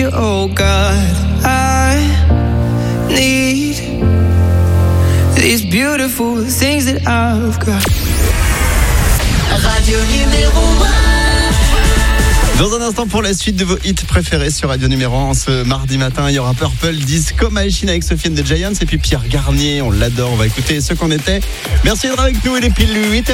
Oh God, I need these beautiful things that I've got. Radio numéro 1. Dans un instant, pour la suite de vos hits préférés sur Radio Numéro 1, ce mardi matin, il y aura Purple Disco Machine avec Sofiane de Giants et puis Pierre Garnier, on l'adore, on va écouter ce qu'on était. Merci d'être avec nous, il est pile 8h01.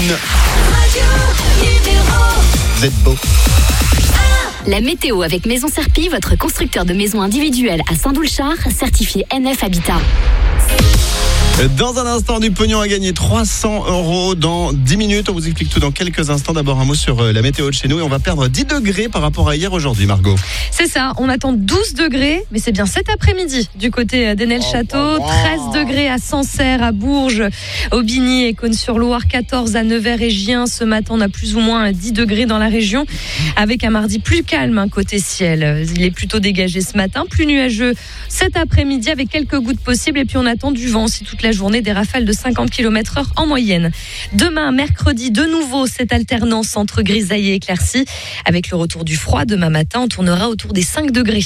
Vous êtes beau. La météo avec Maison Serpy, votre constructeur de maisons individuelles à Saint-Doulchard, certifié NF Habitat. Dans un instant, du pognon à gagner, 300 € dans 10 minutes. On vous explique tout dans quelques instants. D'abord, un mot sur la météo de chez nous. Et on va perdre 10 degrés par rapport à hier aujourd'hui, Margot. C'est ça, on attend 12 degrés, mais c'est bien cet après-midi du côté d'Enel-Château. 13 degrés à Sancerre, à Bourges, Aubigny et Cosne-sur-Loire, 14 à Nevers et Gien. Ce matin, on a plus ou moins 10 degrés dans la région, avec un mardi plus calme côté ciel. Il est plutôt dégagé ce matin, plus nuageux cet après-midi avec quelques gouttes possibles. Et puis on attend du vent aussi toute la journée, des rafales de 50 km/h en moyenne. Demain, mercredi, de nouveau, cette alternance entre grisaille et éclaircie. Avec le retour du froid, demain matin, on tournera autour des 5 degrés.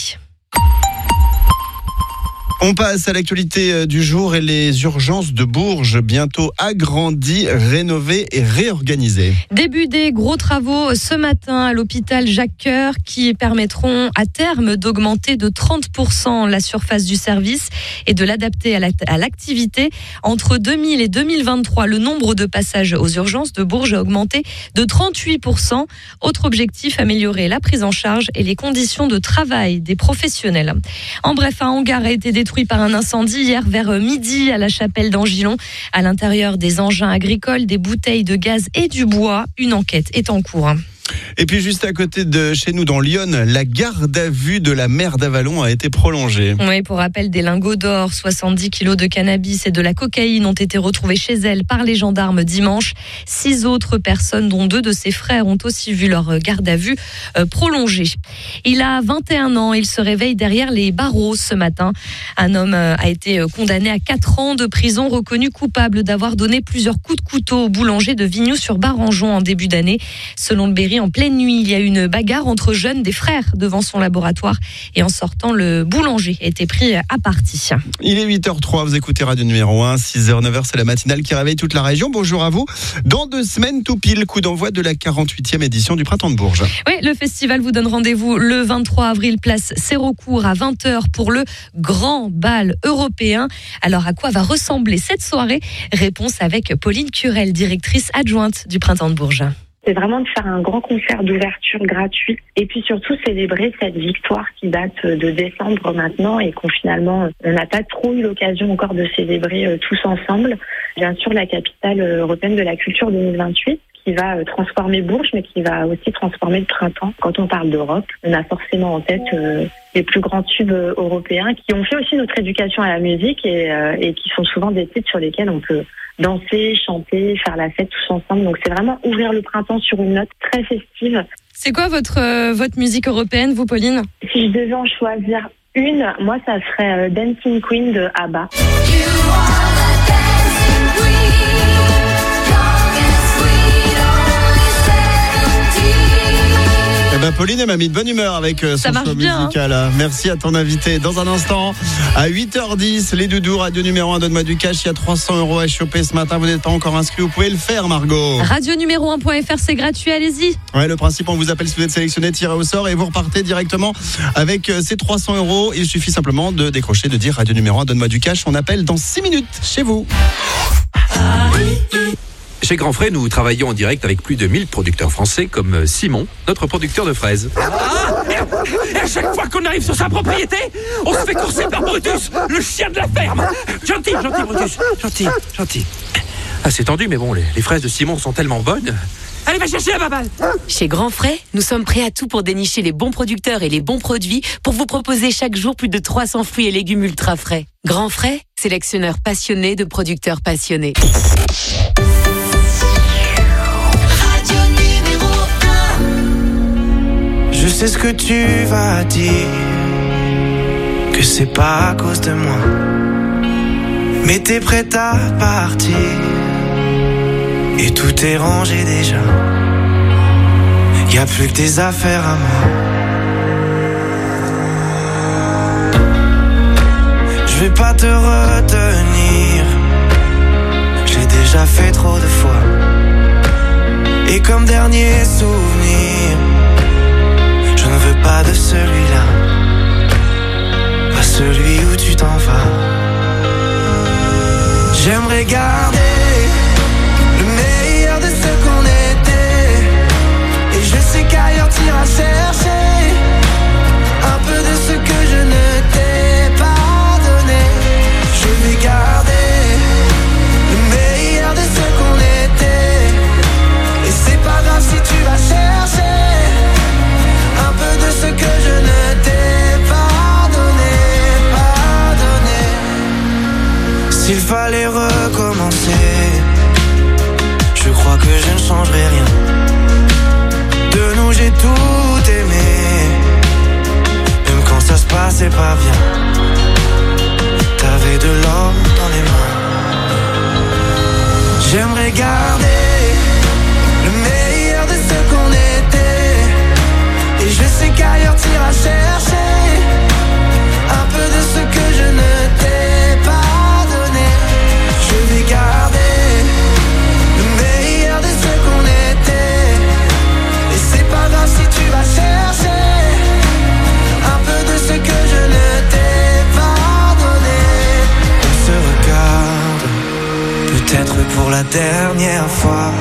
On passe à l'actualité du jour et les urgences de Bourges, bientôt agrandies, rénovées et réorganisées. Début des gros travaux ce matin à l'hôpital Jacques-Cœur qui permettront à terme d'augmenter de 30% la surface du service et de l'adapter à l'activité. Entre 2000 et 2023, le nombre de passages aux urgences de Bourges a augmenté de 38%. Autre objectif, améliorer la prise en charge et les conditions de travail des professionnels. En bref, un hangar a été détruit par un incendie hier vers midi à la chapelle d'Angilon. À l'intérieur, des engins agricoles, des bouteilles de gaz et du bois. Une enquête est en cours. Et puis juste à côté de chez nous, dans l'Yonne, la garde à vue de la mère d'Avalon a été prolongée. Oui, pour rappel, des lingots d'or, 70 kilos de cannabis et de la cocaïne ont été retrouvés chez elle par les gendarmes dimanche. 6 autres personnes, dont 2 de ses frères, ont aussi vu leur garde à vue prolongée. Il a 21 ans, il se réveille derrière les barreaux ce matin. Un homme a été condamné à 4 ans de prison, reconnu coupable d'avoir donné plusieurs coups de couteau au boulanger de Vignoux-sur-Barangeon en début d'année. Selon le Berry, en pleine nuit, il y a eu une bagarre entre jeunes des frères devant son laboratoire et en sortant, le boulanger a été pris à partie. Il est 8h03, vous écoutez Radio Numéro 1, 6h, 9h, c'est la matinale qui réveille toute la région. Bonjour à vous. Dans 2 semaines, tout pile, coup d'envoi de la 48e édition du Printemps de Bourges. Oui, le festival vous donne rendez-vous le 23 avril, place Sérocourt à 20h pour le grand bal européen. Alors, à quoi va ressembler cette soirée ? Réponse avec Pauline Curel, directrice adjointe du Printemps de Bourges. C'est vraiment de faire un grand concert d'ouverture gratuit et puis surtout célébrer cette victoire qui date de décembre maintenant et qu'on finalement on n'a pas trop eu l'occasion encore de célébrer tous ensemble. Bien sûr, la capitale européenne de la culture 2028 qui va transformer Bourges mais qui va aussi transformer le printemps. Quand on parle d'Europe, on a forcément en tête les plus grands tubes européens qui ont fait aussi notre éducation à la musique et qui sont souvent des titres sur lesquels on peut danser, chanter, faire la fête tous ensemble. Donc c'est vraiment ouvrir le printemps sur une note très festive. C'est quoi votre musique européenne, vous, Pauline ? Si je devais en choisir une, moi ça serait Dancing Queen de ABBA. Pauline, elle m'a mis de bonne humeur avec son show musical. Merci à ton invité. Dans un instant, à 8h10, les doudous, Radio Numéro 1, donne-moi du cash. Il y a 300 € à choper ce matin. Vous n'êtes pas encore inscrit, vous pouvez le faire, Margot. Radio numéro 1.fr, c'est gratuit, allez-y. Ouais, le principe, on vous appelle si vous êtes sélectionné, tiré au sort et vous repartez directement avec ces 300 €. Il suffit simplement de décrocher, de dire Radio Numéro 1, donne-moi du cash. On appelle dans 6 minutes chez vous. Chez Grand Frais, nous travaillons en direct avec plus de 1000 producteurs français comme Simon, notre producteur de fraises. Et à chaque fois qu'on arrive sur sa propriété, on se fait courser par Brutus, le chien de la ferme. Gentil, Brutus, gentil. Ah, c'est tendu, mais bon, les fraises de Simon sont tellement bonnes. Allez, va chercher la baballe. Chez Grand Frais, nous sommes prêts à tout pour dénicher les bons producteurs et les bons produits pour vous proposer chaque jour plus de 300 fruits et légumes ultra frais. Grand Frais, sélectionneur passionné de producteurs passionnés. Je sais ce que tu vas dire, que c'est pas à cause de moi, mais t'es prête à partir, et tout est rangé déjà, y a plus que tes affaires à moi. Je vais pas te retenir, j'ai déjà fait trop de fois. Et comme dernier souvenir, je ne veux pas de celui-là, pas celui où tu t'en vas. J'aimerais garder le meilleur de ce qu'on était, et je sais qu'ailleurs t'iras chercher un peu de ce que je ne t'ai pas donné. Je vais garder le meilleur de ce qu'on était, et c'est pas grave si tu vas chercher un peu de ce que je ne t'ai pas donné, pas donné. S'il fallait recommencer, je crois que je ne changerai rien. De nous j'ai tout aimé, même quand ça se passait pas bien. T'avais de l'or dans les mains. J'aimerais garder le meilleur de ce qu'on était, et je sais qu'ailleurs t'iras chercher un peu de ce que je ne t'ai pas donné. Je vais garder le meilleur de ce qu'on était, et c'est pas grave si tu vas chercher un peu de ce que je ne t'ai pas donné. On se regarde, peut-être pour la dernière fois,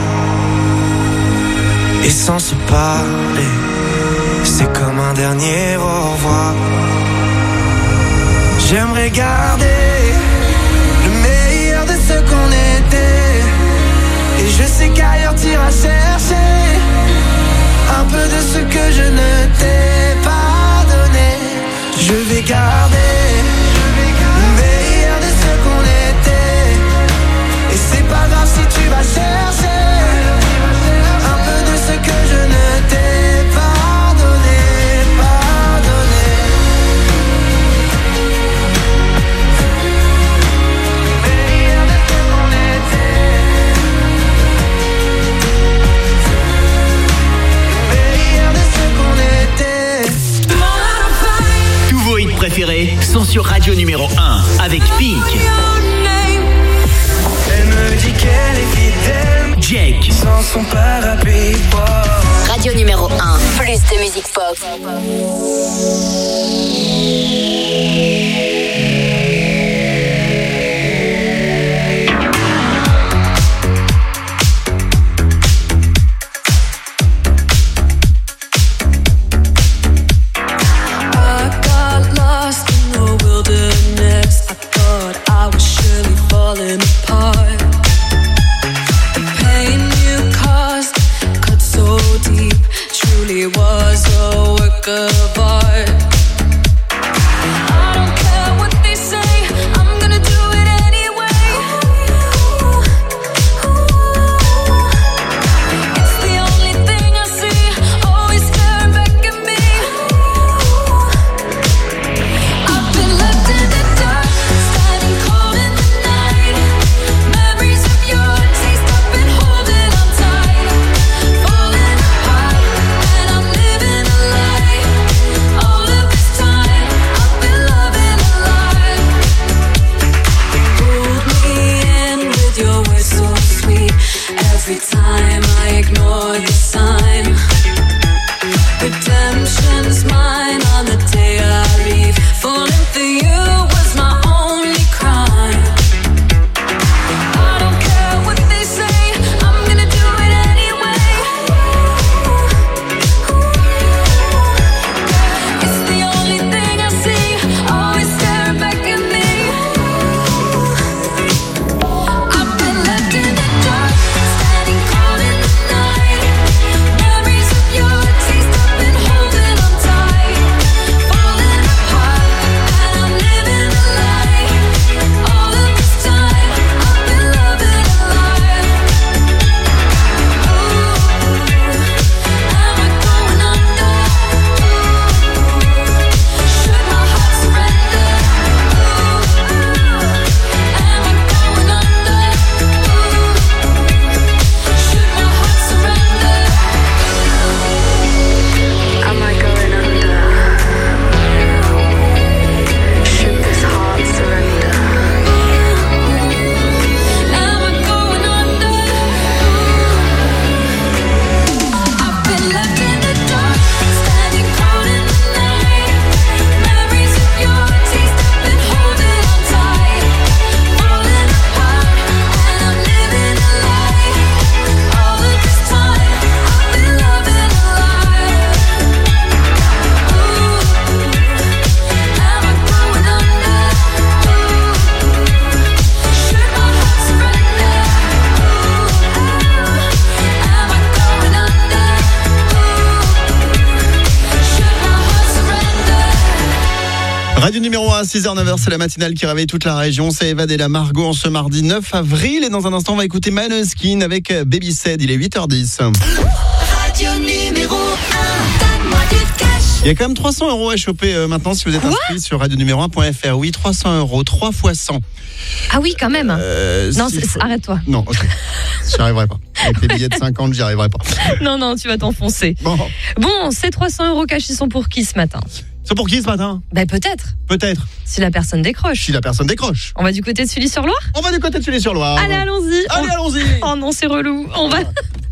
et sans se parler, c'est comme un dernier au revoir. J'aimerais garder le meilleur de ce qu'on était, et je sais qu'ailleurs t'iras chercher un peu de ce que je ne t'ai pas donné. Je vais garder le meilleur de ce qu'on était, et c'est pas grave si tu vas chercher un peu de ce que je ne t'ai pas donné, pas donné. Le meilleur de ce qu'on était, le meilleur de ce qu'on était. Tous vos hits préférés sont sur Radio numéro 1 avec Pink. Elle me dit qu'elle est fidèle, Jake. sans son parapluie. Radio numéro 1, plus de musique pop. I got lost in the wilderness. I thought I was surely falling apart. The pain you caused cut so deep, truly was a work of art. I don't care what they say, I'm gonna do it anyway. It's the only thing I see, always staring back at me. I've been left in the dark, standing cold in the night. Memories of your taste, I've been holding on tight. Falling apart, and I'm living a lie. All of this time, I've been loving a lie. Pulled me in with your words so sweet. Every time I ignore the sign. Redemption's mine on the day I leave. Falling for you was my only crime. I don't care what they say, I'm gonna do it anyway. It's the only thing I see, always staring back at me. I've been left in the dark, standing cold in the night. Memories of your taste, I've been holding on tight. Radio numéro 1, 6h, 9h, c'est la matinale qui réveille toute la région. C'est Eva et la Margot en ce mardi 9 avril. Et dans un instant, on va écouter Maneskin avec Baby Said. Il est 8h10. Radio numéro 1, donne-moi du cash. Il y a quand même 300 € à choper maintenant si vous êtes inscrit sur radionuméro1.fr. Oui, 300 €, 3 fois 100. Ah oui, quand même. Non, arrête-toi. Non, ok. J'y arriverai pas. Avec les billets de 50, j'y arriverai pas. Non, tu vas t'enfoncer. Bon, ces 300 € cash, ils sont pour qui ce matin? C'est pour qui ce matin? Peut-être. Peut-être. Si la personne décroche. On va du côté de Sully-sur-Loire? On va du côté de Sully-sur-Loire. Allez, allons-y. Allons-y. Oh non, c'est relou. On va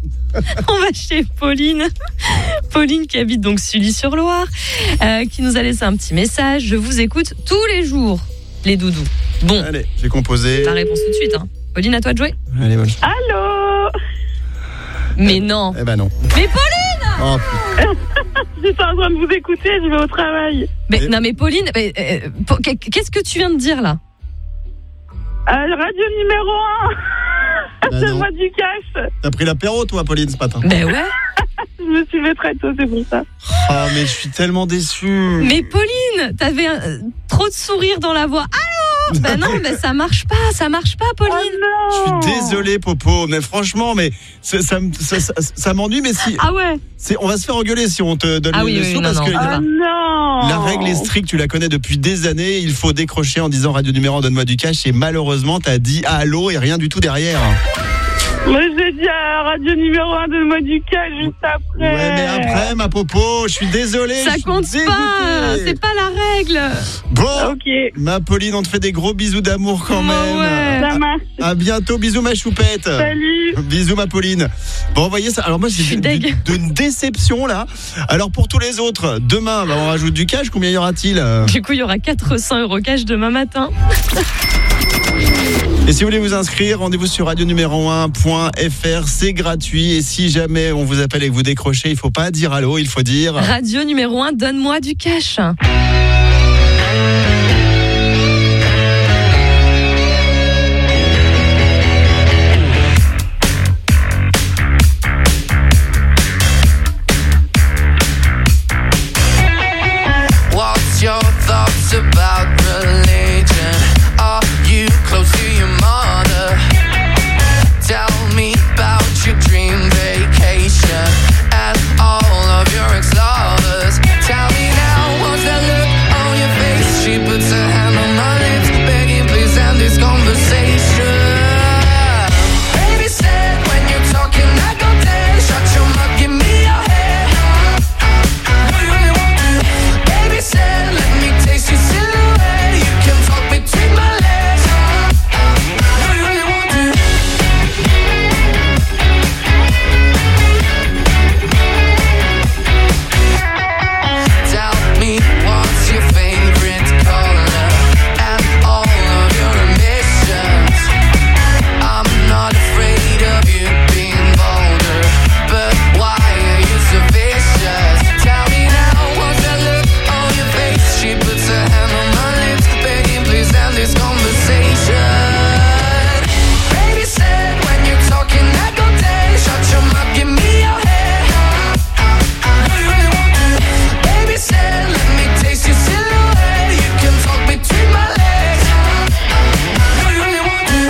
chez Pauline. Pauline qui habite donc Sully-sur-Loire, qui nous a laissé un petit message. Je vous écoute tous les jours, les doudous. Bon. Allez, j'ai composé. La réponse tout de suite. Pauline, à toi de jouer. Allez, bonne. Allô? Mais non. Eh ben non. Mais Pauline! Oh, Je suis en train de vous écouter, je vais au travail. Non mais Pauline, qu'est-ce que tu viens de dire là? Radio numéro 1. Donne-moi du cash. T'as pris l'apéro toi, Pauline, ce matin? Ben ouais. Je me suis fait très tôt, c'est pour ça. Ah, mais je suis tellement déçu. Mais Pauline, t'avais trop de sourire dans la voix. Allô? Ben non, mais ça marche pas, Pauline. Oh non. Je suis désolé, Popo, mais franchement, mais ça m'ennuie, mais si. Ah ouais. On va se faire engueuler si on te donne les sous parce que non. La règle est stricte, tu la connais depuis des années. Il faut décrocher en disant Radio numéro 1, donne-moi du cash. Et malheureusement, t'as dit allô et rien du tout derrière. Moi, j'ai dit à Radio numéro 1, donne-moi du cash juste après. Ouais, mais après, ma Popo, je suis désolé. Ça compte pas, c'est pas la règle. Bon, ok. Ma Pauline, on te fait des gros bisous d'amour quand même. Ouais. Ça marche. À bientôt, bisous ma choupette. Salut. Bisous ma Pauline. Bon, voyez ça. Alors moi, j'ai une déception là. Alors pour tous les autres, demain, on rajoute du cash. Combien y aura-t-il? Du coup, il y aura 400 € cash demain matin. Et si vous voulez vous inscrire, rendez-vous sur radionuméro1.fr, c'est gratuit. Et si jamais on vous appelle et que vous décrochez, il faut pas dire allô, il faut dire Radio numéro 1, donne-moi du cash. What's your thoughts about religion? Are you close to your mother? Tell me about your dream vacation and all of your ex-lovers. Tell me now, what's that look on your face? She puts her hand on my lips, begging please end this conversation. Baby said when you're talking I go dead. Shut your mouth, give me your head. What do you really want to? Baby said let me taste your silhouette. You can talk between my legs. What do you really want to? Tell me what's your favorite color and all of your ambitions. I'm not afraid of you being bolder, but why are you so vicious? Tell me now, what's that look on your face? She puts her hand on my lips, begging please end this conversation. Baby said when you're talking I go dead. Shut your mouth, give me your head. What do you really want to? Baby said let me taste your silhouette. You can talk between my legs. What do you really want to?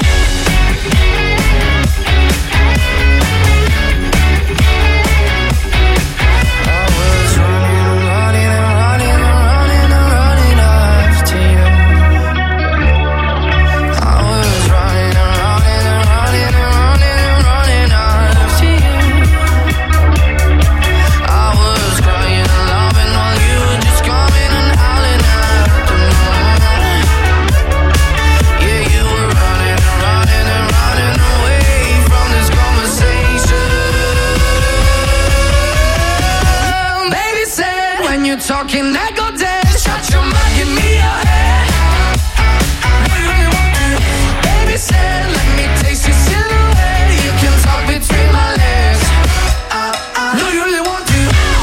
I was running after you. I was running after you. I was crying and loving while you were just coming and howling at the moon. Yeah, you were running away from this conversation. Baby said when you're talking I go dead. Shut your mouth, give me your head. What do you really want to? Baby said let me taste your silhouette. You can talk between my legs. Do you really want to?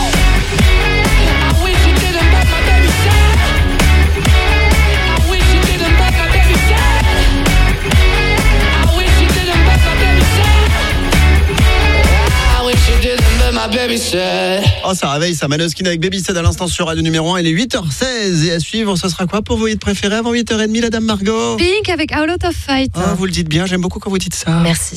I wish you didn't, but my baby said. I wish you didn't, but my baby said. I wish you didn't, but my baby said. I wish you didn't, but my baby Oh, ça réveille, ça Maneskin avec Babysit à l'instant sur Radio numéro 1. Il est 8h16 et à suivre, ce sera quoi pour vos hits préférés avant 8h30, la dame Margot? Pink avec Out of Fight. Oh, vous le dites bien, j'aime beaucoup quand vous dites ça. Merci.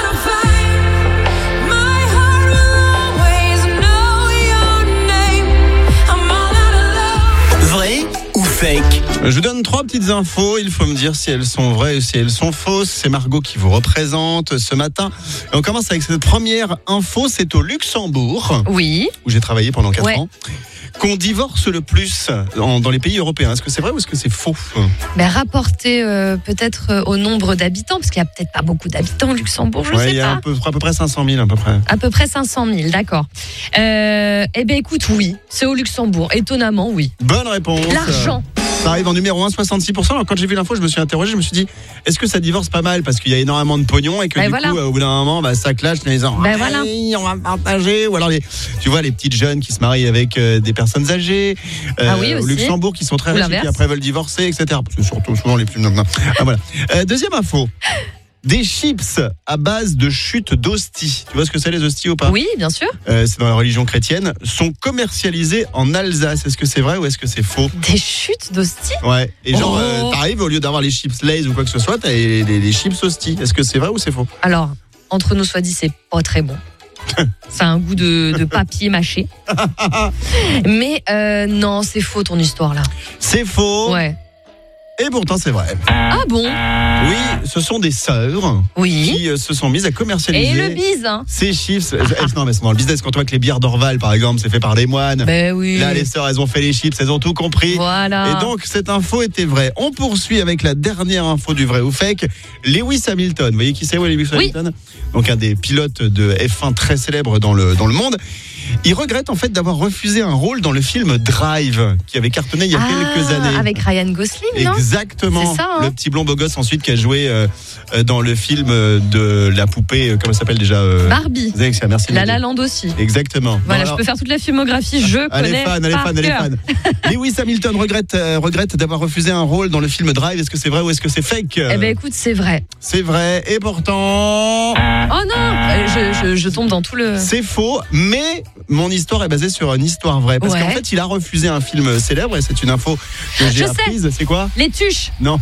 Vrai ou fake? Je vous donne 3 petites infos, il faut me dire si elles sont vraies ou si elles sont fausses. C'est Margot qui vous représente ce matin. Et on commence avec cette première info, c'est au Luxembourg. Oui. Où j'ai travaillé pendant 4 ans. Qu'on divorce le plus dans les pays européens. Est-ce que c'est vrai ou est-ce que c'est faux? Rapporté peut-être au nombre d'habitants, parce qu'il n'y a peut-être pas beaucoup d'habitants au Luxembourg, je sais pas. Il y a à peu près 500 000 à peu près. À peu près 500 000, d'accord. Eh bien écoute, oui, c'est au Luxembourg. Étonnamment, oui. Bonne réponse. L'argent. Ça arrive en numéro 1, 66%. Alors quand j'ai vu l'info, je me suis interrogé, je me suis dit, est-ce que ça divorce pas mal parce qu'il y a énormément de pognon et que coup, au bout d'un moment, ça clash les gens. On va partager. Ou alors tu vois les petites jeunes qui se marient avec des personnes âgées au Luxembourg qui sont très riches et qui après veulent divorcer, etc. C'est surtout souvent les plus. Voilà. Deuxième info. Des chips à base de chutes d'hosties. Tu vois ce que c'est les hosties ou pas? Oui, bien sûr. C'est dans la religion chrétienne. Sont commercialisés en Alsace. Est-ce que c'est vrai ou est-ce que c'est faux? Des chutes d'hosties? Ouais. Et genre, t'arrives, au lieu d'avoir les chips Lay's ou quoi que ce soit, t'as les chips hosties. Est-ce que c'est vrai ou c'est faux? Alors, entre nous soit dit, c'est pas très bon. Ça a un goût de papier mâché. Mais non, c'est faux ton histoire là. C'est faux. Ouais. Et pourtant, c'est vrai. Ah bon? Oui, ce sont des sœurs qui se sont mises à commercialiser. Et le bise, hein. Ces chips. Non, mais c'est dans le business. Quand on voit que les bières d'Orval, par exemple, c'est fait par des moines. Ben oui. Là, les sœurs, elles ont fait les chips, elles ont tout compris. Voilà. Et donc, cette info était vraie. On poursuit avec la dernière info du vrai ou fake. Lewis Hamilton. Vous voyez qui c'est, Lewis Hamilton? Donc, un des pilotes de F1 très célèbre dans le monde. Il regrette en fait d'avoir refusé un rôle dans le film Drive qui avait cartonné il y a quelques années. Avec Ryan Gosling, non? Exactement. C'est ça, hein. Le petit blond beau gosse ensuite qui a joué dans le film de la poupée, comment ça s'appelle déjà Barbie. Merci. La La Land aussi. Exactement. Voilà, je peux faire toute la filmographie, je connais. Elle est fan. Lewis Hamilton regrette d'avoir refusé un rôle dans le film Drive. Est-ce que c'est vrai ou est-ce que c'est fake? Eh ben écoute, c'est vrai. C'est vrai et pourtant... Oh non, je tombe dans tout le... C'est faux, mais mon histoire est basée sur une histoire vraie. Parce qu'en fait, il a refusé un film célèbre et c'est une info que j'ai apprise. C'est quoi? Les Tuches. Non.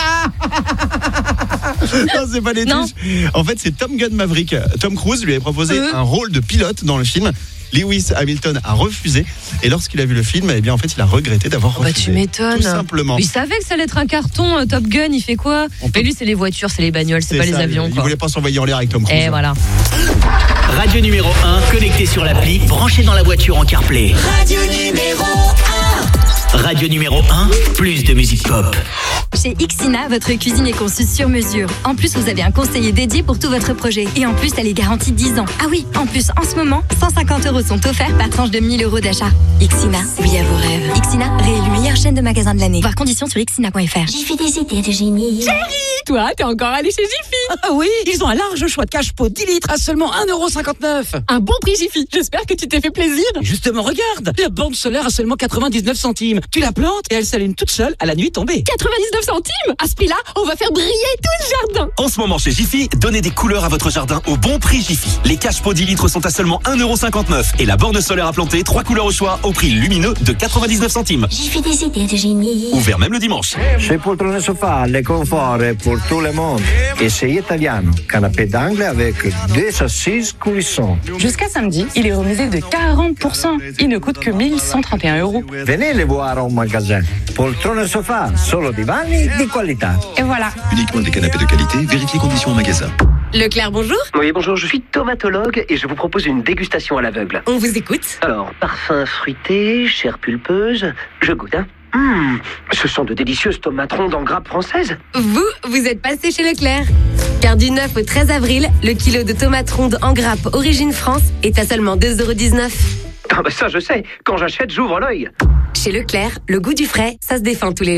Non, c'est pas les Tuches. En fait, c'est Top Gun Maverick. Tom Cruise lui avait proposé un rôle de pilote dans le film. Lewis Hamilton a refusé et lorsqu'il a vu le film, eh bien en fait, il a regretté d'avoir refusé. Tu m'étonnes. Tout simplement. Il savait que ça allait être un carton. Top Gun, il fait quoi? Mais lui, c'est les voitures, c'est les bagnoles, c'est pas les avions. Il voulait pas s'envoyer en l'air avec Tom Cruise. Et voilà. Radio numéro 1, connecté sur l'appli, branché dans la voiture en CarPlay. Radio numéro 1. Radio numéro 1, plus de musique pop. Chez Ixina, votre cuisine est conçue sur mesure. En plus, vous avez un conseiller dédié pour tout votre projet. Et en plus, elle est garantie 10 ans. Ah oui, en plus, en ce moment, 150 € sont offerts par tranche de 1 000 € d'achat. Ixina, oui à vos rêves. Ixina, réélue meilleure chaîne de magasins de l'année. Voir conditions sur ixina.fr. J'ai fait des idées de génie. Chérie, toi, t'es encore allé chez Jiffy? Ah oui, ils ont un large choix de cache-pot 10 litres à seulement 1,59 €. Un bon prix Jiffy. J'espère que tu t'es fait plaisir. Justement, regarde, la bande solaire à seulement 99 centimes. Tu la plantes et elle s'allume toute seule à la nuit tombée. 99 centimes? À ce prix-là, on va faire briller tout le jardin. En ce moment chez Jiffy, donnez des couleurs à votre jardin au bon prix Jiffy. Les cache-pots 10 litres sont à seulement 1,59 € et la borne solaire à planter 3 couleurs au choix au prix lumineux de 99 centimes. J'ai fait des idées de génie. Ouvert même le dimanche. Chez Poltrone Sofa, le confort est pour tout le monde. Et c'est italiano. Canapé d'angle avec 2 assises coulisson. Jusqu'à samedi, il est remisé de 40%. Il ne coûte que 1 131 €. Venez les voir au magasin. Poltrone Sofa, solo divani di qualità. Et voilà. Uniquement des canapés de qualité, vérifiez conditions au magasin. Leclerc, bonjour. Oui, bonjour, je suis tomatologue et je vous propose une dégustation à l'aveugle. On vous écoute. Alors, parfum fruité, chair pulpeuse, je goûte, hein. Ce sont de délicieuses tomates rondes en grappe française. Vous êtes passé chez Leclerc. Car du 9 au 13 avril, le kilo de tomates rondes en grappe Origine France est à seulement 2,19 €. Ah bah ça je sais, quand j'achète, j'ouvre l'œil. Chez Leclerc, le goût du frais, ça se défend tous les jours.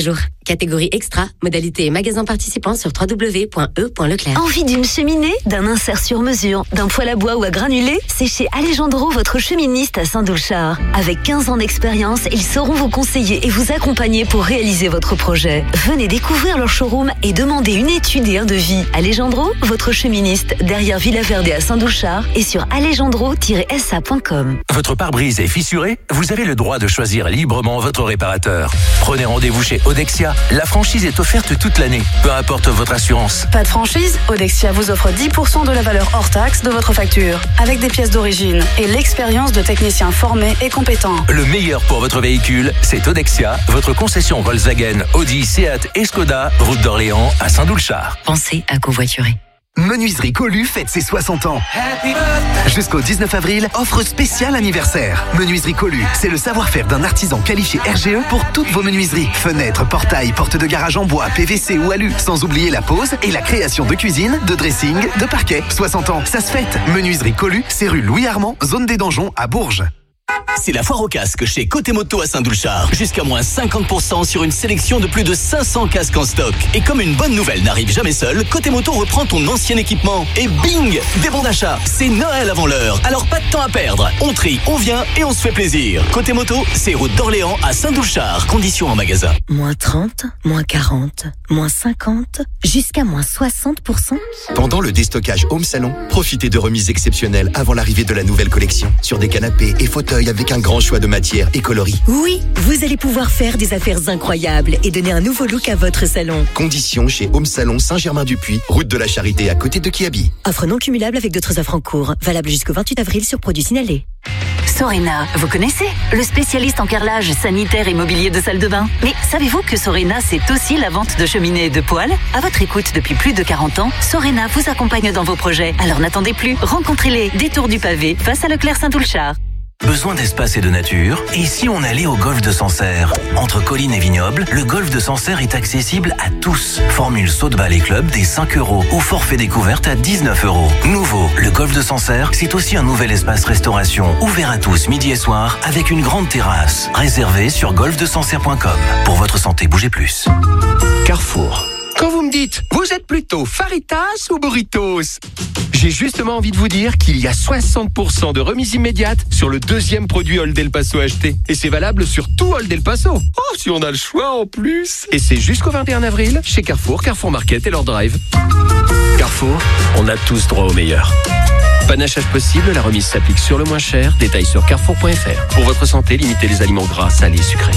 catégorie extra, modalité et magasin participant sur www.e.leclerc. Envie d'une cheminée, d'un insert sur mesure, d'un poêle à bois ou à granulés? C'est chez Alejandro, votre cheministe à Saint-Doulchard. Avec 15 ans d'expérience, ils sauront vous conseiller et vous accompagner pour réaliser votre projet. Venez découvrir leur showroom et demandez une étude et un devis. Alejandro, votre cheministe, derrière Villaverde à Saint-Doulchard et sur alejandro-sa.com. Votre pare-brise est fissuré? Vous avez le droit de choisir librement votre réparateur. Prenez rendez-vous chez Odexia. La franchise est offerte toute l'année, peu importe votre assurance. Pas de franchise? Odexia vous offre 10% de la valeur hors taxe de votre facture, avec des pièces d'origine et l'expérience de techniciens formés et compétents. Le meilleur pour votre véhicule, c'est Odexia, votre concession Volkswagen, Audi, Seat et Skoda, route d'Orléans à Saint-Doulchard. Pensez à covoiturer. Menuiserie Colu fête ses 60 ans. Jusqu'au 19 avril, offre spéciale anniversaire. Menuiserie Colu, c'est le savoir-faire d'un artisan qualifié RGE pour toutes vos menuiseries. Fenêtres, portails, portes de garage en bois, PVC ou alu. Sans oublier la pose et la création de cuisine, de dressing, de parquet. 60 ans, ça se fête. Menuiserie Colu, c'est rue Louis Armand, zone des Donjons à Bourges. C'est la foire au casque chez Côté Moto à Saint-Doulchard. Jusqu'à moins 50% sur une sélection de plus de 500 casques en stock. Et comme une bonne nouvelle n'arrive jamais seule, Côté Moto reprend ton ancien équipement. Et bing! Des bons d'achat. C'est Noël avant l'heure. Alors pas de temps à perdre. On trie, on vient et on se fait plaisir. Côté Moto, c'est route d'Orléans à Saint-Doulchard. Conditions en magasin. Moins 30, moins 40, moins 50, jusqu'à moins 60%. Pendant le déstockage Home Salon, profitez de remises exceptionnelles avant l'arrivée de la nouvelle collection. Sur des canapés et fauteuils avec un grand choix de matières et coloris. Oui, vous allez pouvoir faire des affaires incroyables et donner un nouveau look à votre salon. Conditions chez Home Salon Saint-Germain-du-Puy, route de la Charité à côté de Kiabi. Offre non cumulable avec d'autres offres en cours. Valable jusqu'au 28 avril sur produits signalés. Sorena, vous connaissez? Le spécialiste en carrelage sanitaire et mobilier de salle de bain. Mais savez-vous que Sorena, c'est aussi la vente de cheminées et de poêles? À votre écoute depuis plus de 40 ans, Sorena vous accompagne dans vos projets. Alors n'attendez plus, rencontrez-les. Détour du pavé, face à Leclerc Saint-Doulchard. Besoin d'espace et de nature? Et si on allait au golfe de Sancerre? Entre collines et vignobles, le golfe de Sancerre est accessible à tous. Formule saut de balle et club dès 5 € ou forfait découverte à 19 €. Nouveau, le golfe de Sancerre, c'est aussi un nouvel espace restauration ouvert à tous midi et soir avec une grande terrasse. Réservé sur golfdesancerre.com. Pour votre santé, bougez plus. Carrefour. Quand vous me dites, vous êtes plutôt faritas ou burritos? J'ai justement envie de vous dire qu'il y a 60% de remise immédiate sur le deuxième produit Old El Paso acheté. Et c'est valable sur tout Old El Paso. Oh, si on a le choix en plus. Et c'est jusqu'au 21 avril chez Carrefour, Carrefour Market et leur drive. Carrefour, on a tous droit au meilleur. Panachage possible, la remise s'applique sur le moins cher. Détails sur carrefour.fr. Pour votre santé, limitez les aliments gras, salés et sucrés.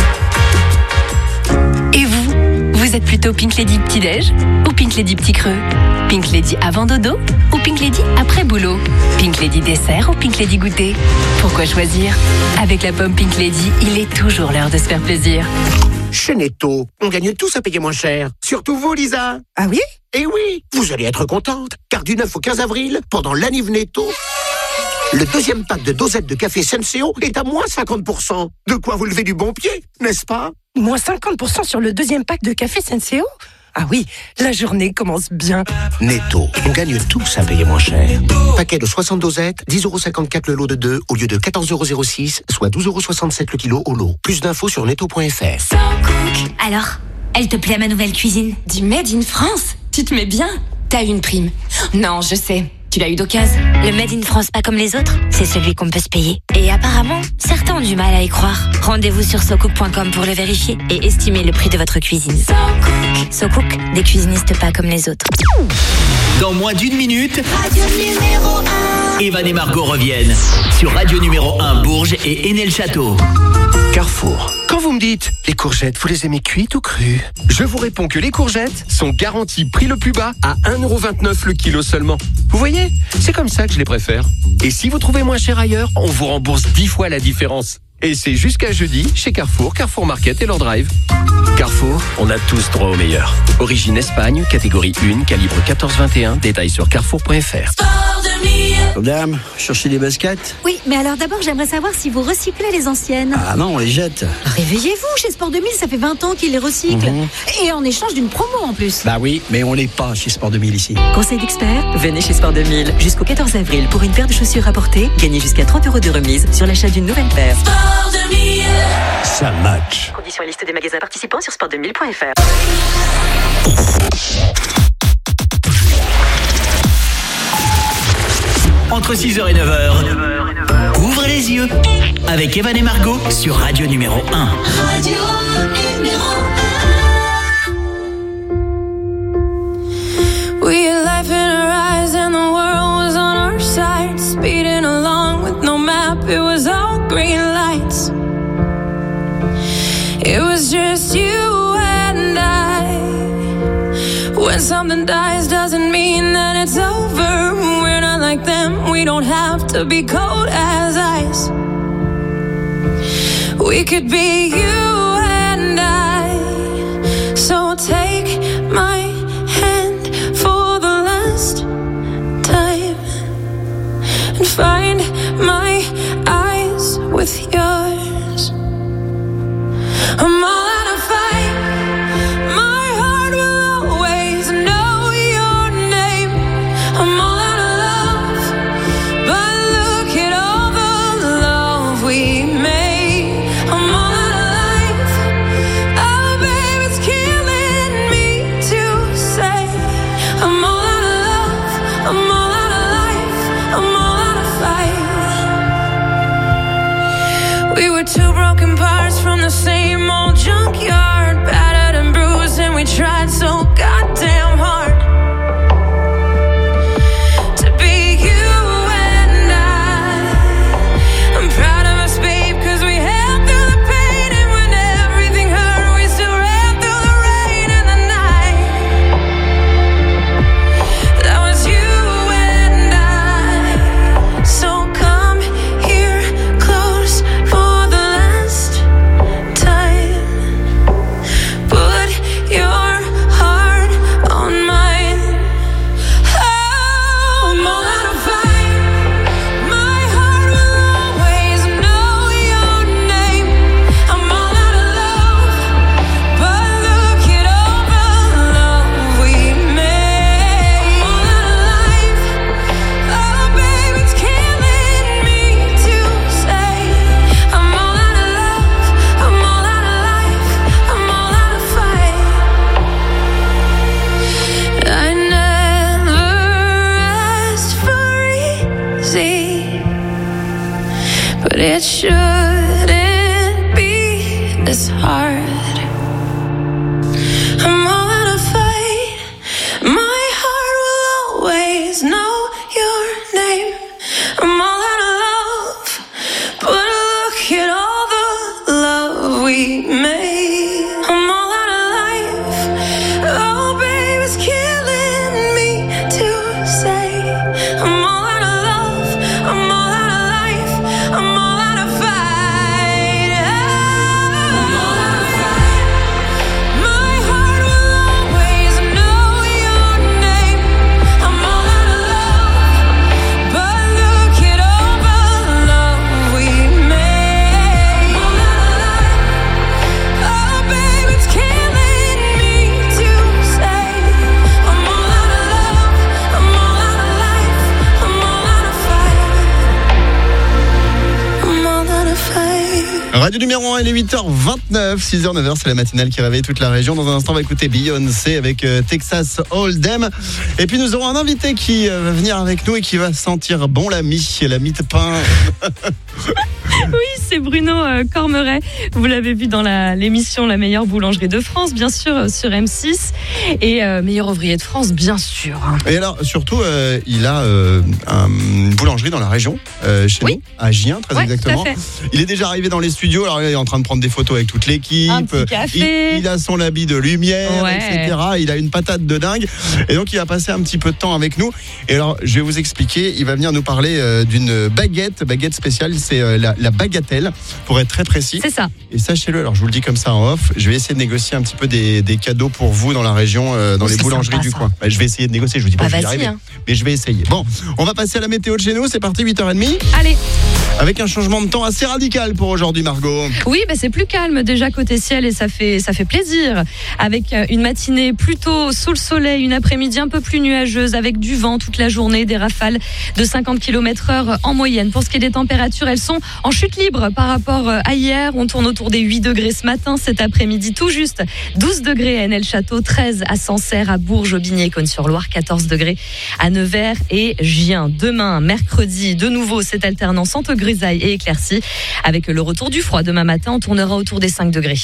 Et vous? Vous êtes plutôt Pink Lady petit-déj ou Pink Lady petit creux? Pink Lady avant dodo ou Pink Lady après boulot? Pink Lady dessert ou Pink Lady goûter? Pourquoi choisir? Avec la pomme Pink Lady, il est toujours l'heure de se faire plaisir. Chez Netto, on gagne tous à payer moins cher. Surtout vous, Lisa. Ah oui? Eh oui, vous allez être contente, car du 9 au 15 avril, pendant l'Aniv Netto, le deuxième pack de dosettes de café Senseo est à moins 50%. De quoi vous lever du bon pied, n'est-ce pas? Moins 50% sur le deuxième pack de café Senseo? Ah oui, la journée commence bien. Netto, on gagne tous à payer moins cher. Paquet de 60 dosettes, 10,54 € le lot de 2 au lieu de 14,06 €, soit 12,67 € le kilo au lot. Plus d'infos sur netto.fr. Alors, elle te plaît ma nouvelle cuisine? Du Made in France? Tu te mets bien? T'as eu une prime. Non, je sais. Tu l'as eu d'occasion. Le Made in France pas comme les autres, c'est celui qu'on peut se payer. Et apparemment, certains ont du mal à y croire. Rendez-vous sur socook.com pour le vérifier et estimer le prix de votre cuisine. Socook, des cuisinistes pas comme les autres. Dans moins d'une minute, Radio numéro 1. Evan et Margot reviennent sur Radio numéro 1 Bourges et Enel-Château. Carrefour. Quand vous me dites, les courgettes, vous les aimez cuites ou crues? Je vous réponds que les courgettes sont garanties prix le plus bas à 1,29 € le kilo seulement. Vous voyez? C'est comme ça que je les préfère. Et si vous trouvez moins cher ailleurs, on vous rembourse 10 fois la différence. Et c'est jusqu'à jeudi chez Carrefour, Carrefour Market et leur drive. Carrefour, on a tous droit au meilleur. Origine Espagne, catégorie 1, calibre 14-21, détails sur carrefour.fr. Madame, cherchez des baskets? Oui, mais alors d'abord j'aimerais savoir si vous recyclez les anciennes. Ah non, on les jette. Réveillez-vous, chez Sport 2000, ça fait 20 ans qu'ils les recyclent. Et en échange d'une promo en plus. Bah oui, mais on l'est pas chez Sport 2000 ici. Conseil d'expert, venez chez Sport 2000. Jusqu'au 14 avril, pour une paire de chaussures à porter, gagnez jusqu'à 30 € de remise sur l'achat d'une nouvelle paire. Sport 2000. Ça match. Conditions et liste des magasins participants sur sport2000.fr. Entre 6h et 9h, ouvrez les yeux avec Evan et Margot sur Radio numéro 1. Radio numéro 1. We had life in our eyes and the world was on our side. Speeding along with no map, it was all green lights. It was just you and I. When something dies doesn't mean that it's over. We're not like them, we don't have to be cold as ice. We could be you and I. So take my hand for the last time and find my eyes with yours. I'm all out of fight. My heart will always know your name. I'm all out of love, but look at all the love we made. I'm all out of life. Oh, babe, it's killing me to say. I'm all out of love. I'm all out of life. I'm all out of fight. We were two broken parts from the same old junkyard, battered and bruised, and we tried so goddamn hard to be you and I'm proud of us, babe, 'cause we held through the pain, and when everything hurt, we still ran through the rain and the night. That was you and I. So come here close for the last time. Put your heart on mine. Oh, I'm all out of fight. My heart will always know your name. I'm all out of love, but look at all the love we made. I'm all out of life. Oh, babe, it's killing me to say. I'm all out of love. I'm all out of life. I'm all out of fight. I never asked for easy, but it shouldn't be this hard. I'm all out of fight. My heart will always know your name. I'm all out of love, but look at all the love we made. I'm all out of life. Oh, babe, it's killing me to say. I'm all out of love. I'm all out of life. I'm all out of fight. I'm all out of fight. My heart will always know your name. I'm all out of love, but look at all the love we made. I'm all out of life. Oh, babe, it's killing me to say. I'm all out of love. I'm all out of life. I'm all out of fight. I'm all out of fight. Radio numéro 1, il est 8h29, 6h, 9h, c'est la matinale qui réveille toute la région. Dans un instant, on va écouter Beyoncé avec Texas Hold'em. Et puis nous aurons un invité qui va venir avec nous et qui va sentir bon la mie de pain. Oui, c'est Bruno Cormeret. Vous l'avez vu dans l'émission La meilleure boulangerie de France, bien sûr, sur M6. Et meilleur ouvrier de France, bien sûr. Et alors, surtout, il a une boulangerie dans la région, chez nous, à Gien, très exactement. Il est déjà arrivé dans les studios, alors il est en train de prendre des photos avec toute l'équipe. Un petit café. Il a son habit de lumière, etc. Il a une patate de dingue. Et donc, il va passer un petit peu de temps avec nous. Et alors, je vais vous expliquer, il va venir nous parler d'une baguette spéciale, c'est la bagatelle, pour être très précis. C'est ça. Et sachez-le, alors je vous le dis comme ça en off, je vais essayer de négocier un petit peu des cadeaux pour vous dans la région, dans les boulangeries du coin. Je vais essayer de négocier, je vous dis pas que je vais y arriver, mais je vais essayer. Bon, on va passer à la météo de chez nous, c'est parti, 8h30. Allez. Avec un changement de temps assez radical pour aujourd'hui, Margot. Oui, c'est plus calme déjà côté ciel et ça fait plaisir. Avec une matinée plutôt sous le soleil, une après-midi un peu plus nuageuse avec du vent toute la journée, des rafales de 50 km/h en moyenne. Pour ce qui est des températures, elles sont en chute libre par rapport à hier. On tourne autour des 8 degrés ce matin, cet après-midi tout juste 12 degrés à Enel-Château, 13 à Sancerre, à Bourges, Aubigné, Cosne-sur-Loire, 14 degrés à Nevers et Gien. Demain, mercredi, de nouveau, cette alternance entre grisaille et éclaircie. Avec le retour du froid demain matin, on tournera autour des 5 degrés.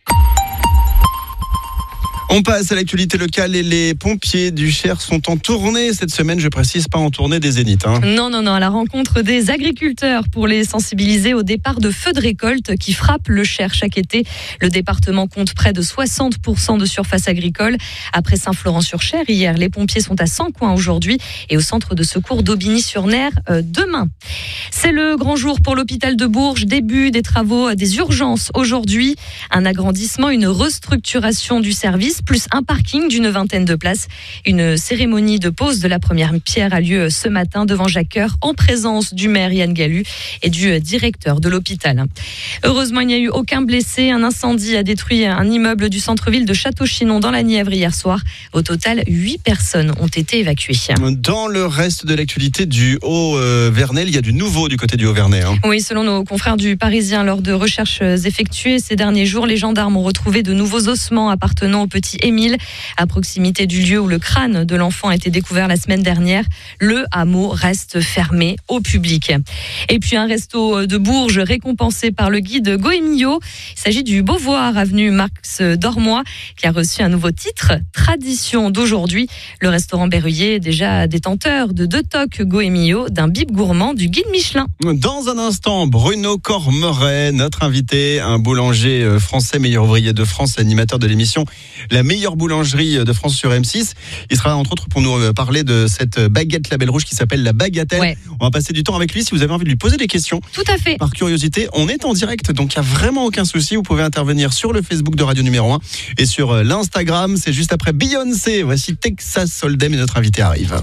On passe à l'actualité locale et les pompiers du Cher sont en tournée cette semaine, je précise, pas en tournée des Zéniths. Non, à la rencontre des agriculteurs pour les sensibiliser au départ de feux de récolte qui frappent le Cher chaque été. Le département compte près de 60% de surface agricole. Après Saint-Florent-sur-Cher, hier, les pompiers sont à Sancoins aujourd'hui et au centre de secours d'Aubigny-sur-Ner demain. C'est le grand jour pour l'hôpital de Bourges, début des travaux des urgences aujourd'hui. Un agrandissement, une restructuration du service, plus un parking d'une 20aine de places. Une cérémonie de pose de la première pierre a lieu ce matin devant Jacques Coeur, en présence du maire Yann Galu et du directeur de l'hôpital. Heureusement, il n'y a eu aucun blessé. Un incendie a détruit un immeuble du centre-ville de Château-Chinon dans la Nièvre hier soir. Au total, 8 personnes ont été évacuées. Dans le reste de l'actualité du Haut-Vernay, il y a du nouveau du côté du Haut-Vernay. Oui, selon nos confrères du Parisien, lors de recherches effectuées ces derniers jours, les gendarmes ont retrouvé de nouveaux ossements appartenant au petit Émile, à proximité du lieu où le crâne de l'enfant a été découvert la semaine dernière. Le hameau reste fermé au public. Et puis un resto de Bourges récompensé par le guide Goemio. Il s'agit du Beauvoir, avenue Max Dormois, qui a reçu un nouveau titre, Tradition d'aujourd'hui. Le restaurant Berruyer est déjà détenteur de 2 toques Goemio, d'un bib gourmand du guide Michelin. Dans un instant, Bruno Cormeret, notre invité, un boulanger français, meilleur ouvrier de France, animateur de l'émission La meilleure boulangerie de France sur M6. Il sera entre autres pour nous parler de cette baguette label rouge qui s'appelle la bagatelle. Ouais. On va passer du temps avec lui si vous avez envie de lui poser des questions. Tout à fait. Par curiosité, on est en direct, donc il n'y a vraiment aucun souci. Vous pouvez intervenir sur le Facebook de Radio Numéro 1 et sur l'Instagram. C'est juste après Beyoncé. Voici Texas Hold'em et notre invité arrive.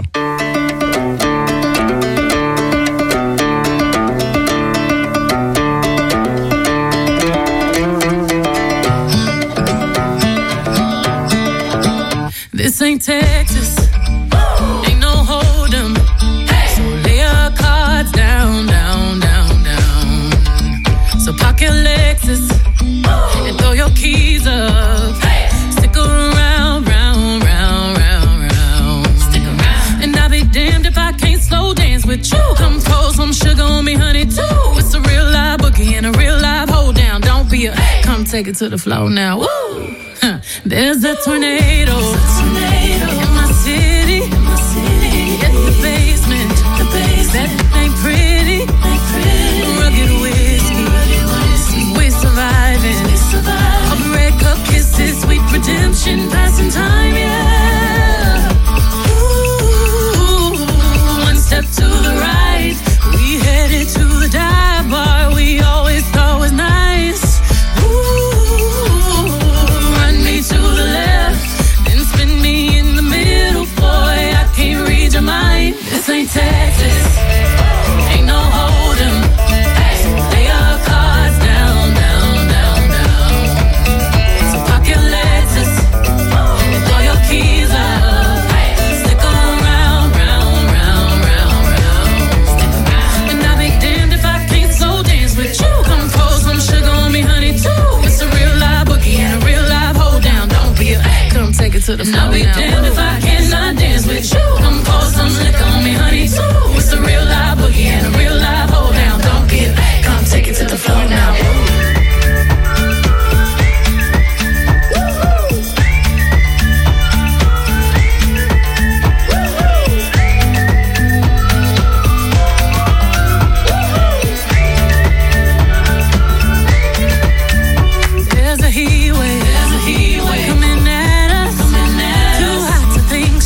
This ain't Texas, ain't no hold'em. So lay your cards down, down, down, down. So park your Lexus and throw your keys up. Stick around, round, round, round, round. Stick around. And I'll be damned if I can't slow dance with you. Come pour some sugar on me, honey, too. It's a real live boogie and a real live hold down. Don't be a, come take it to the floor now. Woo! There's a tornado in my city. At the basement, that ain't pretty. Rugged whiskey, we're surviving. A red cup kisses, sweet redemption, passing time, yeah. Ooh, one step to the right, we headed to the dive bar we always thought was nice. To the left, then spin me in the middle, boy, I can't read your mind. This ain't Texas, ain't no hold'em. Lay your cards down, down, down, down. So park your Lexus and throw your keys up. Stick around, round, round, round, round. And I'll be damned if I can't slow dance with you. Come pour some sugar on me, honey, too. It's a real live boogie and a real live hold down. Don't be a, come take it to the floor. I'll be damned if I cannot dance with you. Come pour some liquor on me, honey, too. It's a real live boogie and a real live hold down. Don't be a, come take it to the floor now. There's a heat wave coming at us. Too hot to think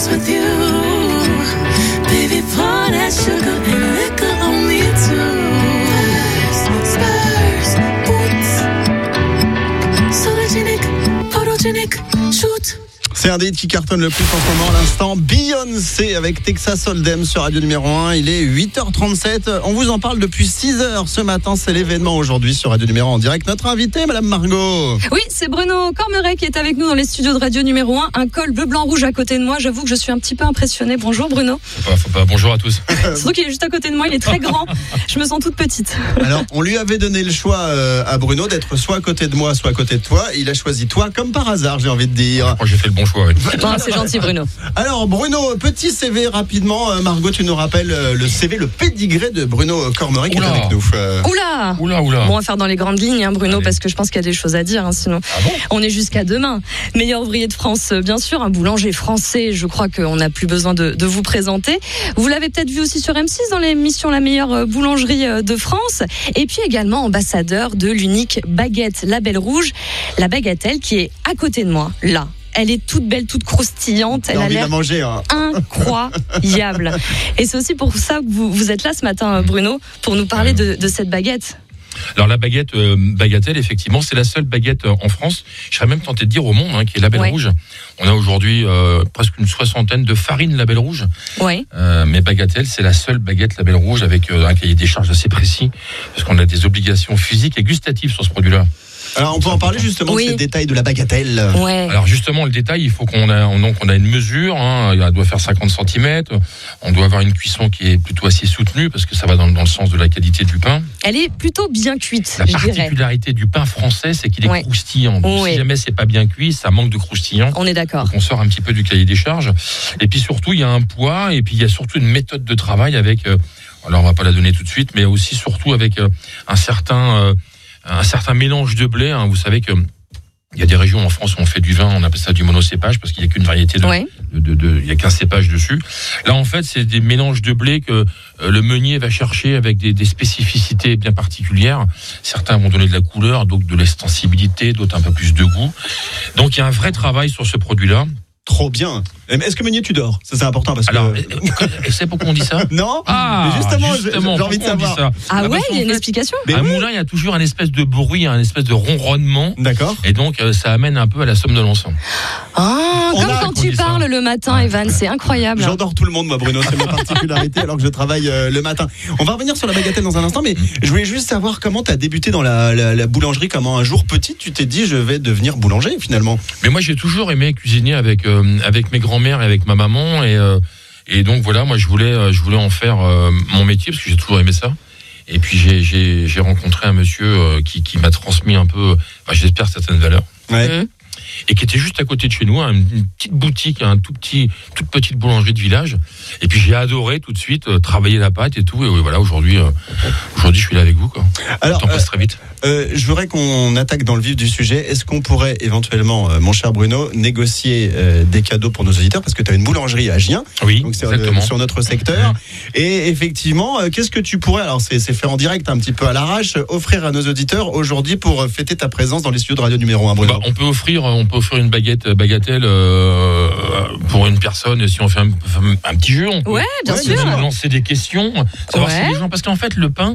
with you. Baby, pour that sugar and liquor on me too. Spurs, boots, sologenic, photogenic, shoot. C'est un des hits qui cartonne le plus en ce moment à l'instant. Beyoncé avec Texas Hold'em sur Radio numéro 1. Il est 8h37. On vous en parle depuis 6h ce matin. C'est l'événement aujourd'hui sur Radio numéro 1 en direct. Notre invité, Madame Margot. Oui, c'est Bruno Cormeret qui est avec nous dans les studios de Radio numéro 1. Un col bleu, blanc, rouge à côté de moi. J'avoue que je suis un petit peu impressionnée. Bonjour Bruno. Faut pas. Bonjour à tous. Surtout qu'il est juste à côté de moi. Il est très grand. Je me sens toute petite. Alors, on lui avait donné le choix à Bruno d'être soit à côté de moi, soit à côté de toi. Il a choisi toi comme par hasard, j'ai envie de dire. Moi, j'ai fait le bon choix. Oui. Non, c'est gentil Bruno. Alors Bruno, petit CV rapidement. Margot, tu nous rappelles le CV, le pédigré de Bruno Cormeret qui est avec nous. Oula. Bon, on va faire dans les grandes lignes, Bruno. Allez. Parce que je pense qu'il y a des choses à dire, sinon. Ah bon, on est jusqu'à demain. Meilleur ouvrier de France, bien sûr, un boulanger français. Je crois qu'on n'a plus besoin de vous présenter. Vous l'avez peut-être vu aussi sur M6 dans l'émission La meilleure boulangerie de France. Et puis également ambassadeur de l'unique baguette La Belle Rouge, la bagatelle qui est à côté de moi, là. Elle est toute belle, toute croustillante. Elle a l'air incroyable. Et c'est aussi pour ça que vous êtes là ce matin, Bruno, pour nous parler de cette baguette. Alors la baguette bagatelle, effectivement, c'est la seule baguette en France, je serais même tenté de dire au monde, qui est La Belle Rouge. On a aujourd'hui presque une 60aine de farines La Belle Rouge. Ouais. Mais bagatelle, c'est la seule baguette La Belle Rouge avec un cahier des charges assez précis, parce qu'on a des obligations physiques et gustatives sur ce produit-là. Alors on peut en parler justement de ces détails de la bagatelle. Ouais. Alors justement le détail, il faut qu'on a une mesure, elle doit faire 50 cm, on doit avoir une cuisson qui est plutôt assez soutenue parce que ça va dans le sens de la qualité du pain. Elle est plutôt bien cuite, La particularité du pain français, c'est qu'il est croustillant. Donc, si jamais c'est pas bien cuit, ça manque de croustillant. On est d'accord. Donc on sort un petit peu du cahier des charges. Et puis surtout, il y a un poids et puis il y a surtout une méthode de travail avec, alors on va pas la donner tout de suite, mais aussi surtout avec un certain mélange de blé. Vous savez que il y a des régions en France où on fait du vin, on appelle ça du monocépage parce qu'il n'y a qu'une variété il y a qu'un cépage dessus. Là, en fait, c'est des mélanges de blé que le meunier va chercher avec des spécificités bien particulières. Certains vont donner de la couleur, d'autres de l'extensibilité, d'autres un peu plus de goût. Donc, il y a un vrai travail sur ce produit-là. Trop bien. Est-ce que Meunier, tu dors? Ça, c'est important parce que. Alors, c'est pourquoi on dit ça? Non. Mais justement, j'ai envie de savoir. Il y a une explication. Un moulin, il y a toujours un espèce de bruit, un espèce de ronronnement. D'accord. Et donc, ça amène un peu à la somme de l'encens. Comme quand tu parles le matin, Evan, c'est incroyable. J'endors tout le monde, moi, Bruno. C'est ma particularité alors que je travaille le matin. On va revenir sur la bagatelle dans un instant, mais je voulais juste savoir comment tu as débuté dans la boulangerie, comment un jour petit, tu t'es dit, je vais devenir boulanger finalement. Mais moi, j'ai toujours aimé cuisiner avec mes grands-mères et avec ma maman et donc voilà, moi je voulais en faire mon métier parce que j'ai toujours aimé ça. Et puis j'ai rencontré un monsieur qui m'a transmis un peu, j'espère, certaines valeurs. Ouais. Et qui était juste à côté de chez nous, une petite boutique, toute petite boulangerie de village. Et puis j'ai adoré tout de suite travailler la pâte et tout. Et voilà, aujourd'hui je suis là avec vous, quoi. Alors, le temps passe très vite. Je voudrais qu'on attaque dans le vif du sujet. Est-ce qu'on pourrait éventuellement, mon cher Bruno, négocier des cadeaux pour nos auditeurs parce que tu as une boulangerie à Gien. Oui, donc c'est exactement. Sur notre secteur. Et effectivement, qu'est-ce que tu pourrais, alors c'est fait en direct, un petit peu à l'arrache, offrir à nos auditeurs aujourd'hui pour fêter ta présence dans les studios de Radio numéro 1, Bruno? On peut offrir une bagatelle pour une personne si on fait un petit jeu. On peut, bien sûr. Lancer des questions, savoir si les gens, parce qu'en fait le pain,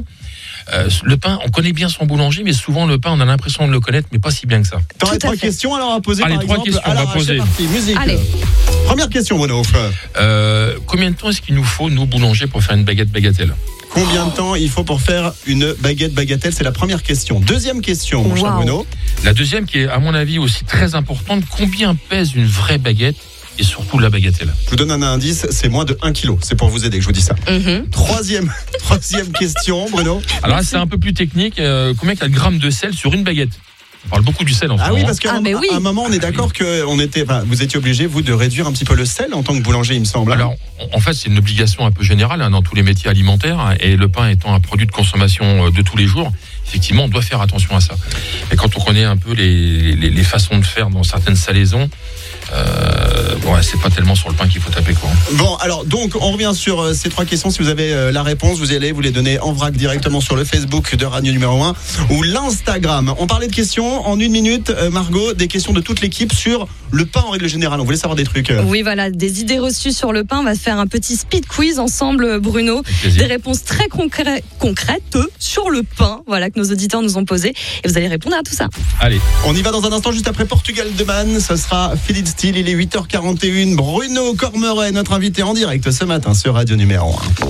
on connaît bien son boulanger, mais souvent le pain, on a l'impression de le connaître, mais pas si bien que ça. T'aurais 3 questions alors à poser? Allez, par 3 exemple, questions, on va poser. Musique. Allez. Première question, Bruno. Combien de temps est-ce qu'il nous faut, nous boulangers, pour faire une bagatelle? Combien de temps il faut pour faire une bagatelle? C'est la première question. Deuxième question, mon cher Bruno. La deuxième, qui est à mon avis aussi très importante, combien pèse une vraie baguette et surtout la bagatelle? Je vous donne un indice, c'est moins de 1 kilo. C'est pour vous aider que je vous dis ça. Troisième question, Bruno. Alors là, c'est un peu plus technique. Combien il y a de grammes de sel sur une baguette? On parle beaucoup du sel en ce moment. Oui, parce qu'à un moment, on est d'accord que vous étiez obligé, vous, de réduire un petit peu le sel en tant que boulanger, il me semble. Alors, en fait, c'est une obligation un peu générale dans tous les métiers alimentaires. Et le pain étant un produit de consommation de tous les jours, effectivement, on doit faire attention à ça. Et quand on connaît un peu les façons de faire dans certaines salaisons, c'est pas tellement sur le pain qu'il faut taper, quoi. Bon, alors donc on revient sur ces 3 questions. Si vous avez la réponse, vous les donnez en vrac directement sur le Facebook de Radio Numéro 1 ou l'Instagram. On parlait de questions en 1 minute, Margot, des questions de toute l'équipe sur le pain en règle générale. On voulait savoir des trucs. Oui, voilà, des idées reçues sur le pain. On va faire un petit speed quiz ensemble, Bruno. Des réponses très concrètes sur le pain, voilà, que nos auditeurs nous ont posées. Et vous allez répondre à tout ça. Allez, on y va dans un instant, juste après Portugal de Man. Ce sera Philippe Steele, il est 8h41. Bruno Cormeret, notre invité en direct ce matin sur Radio Numéro 1.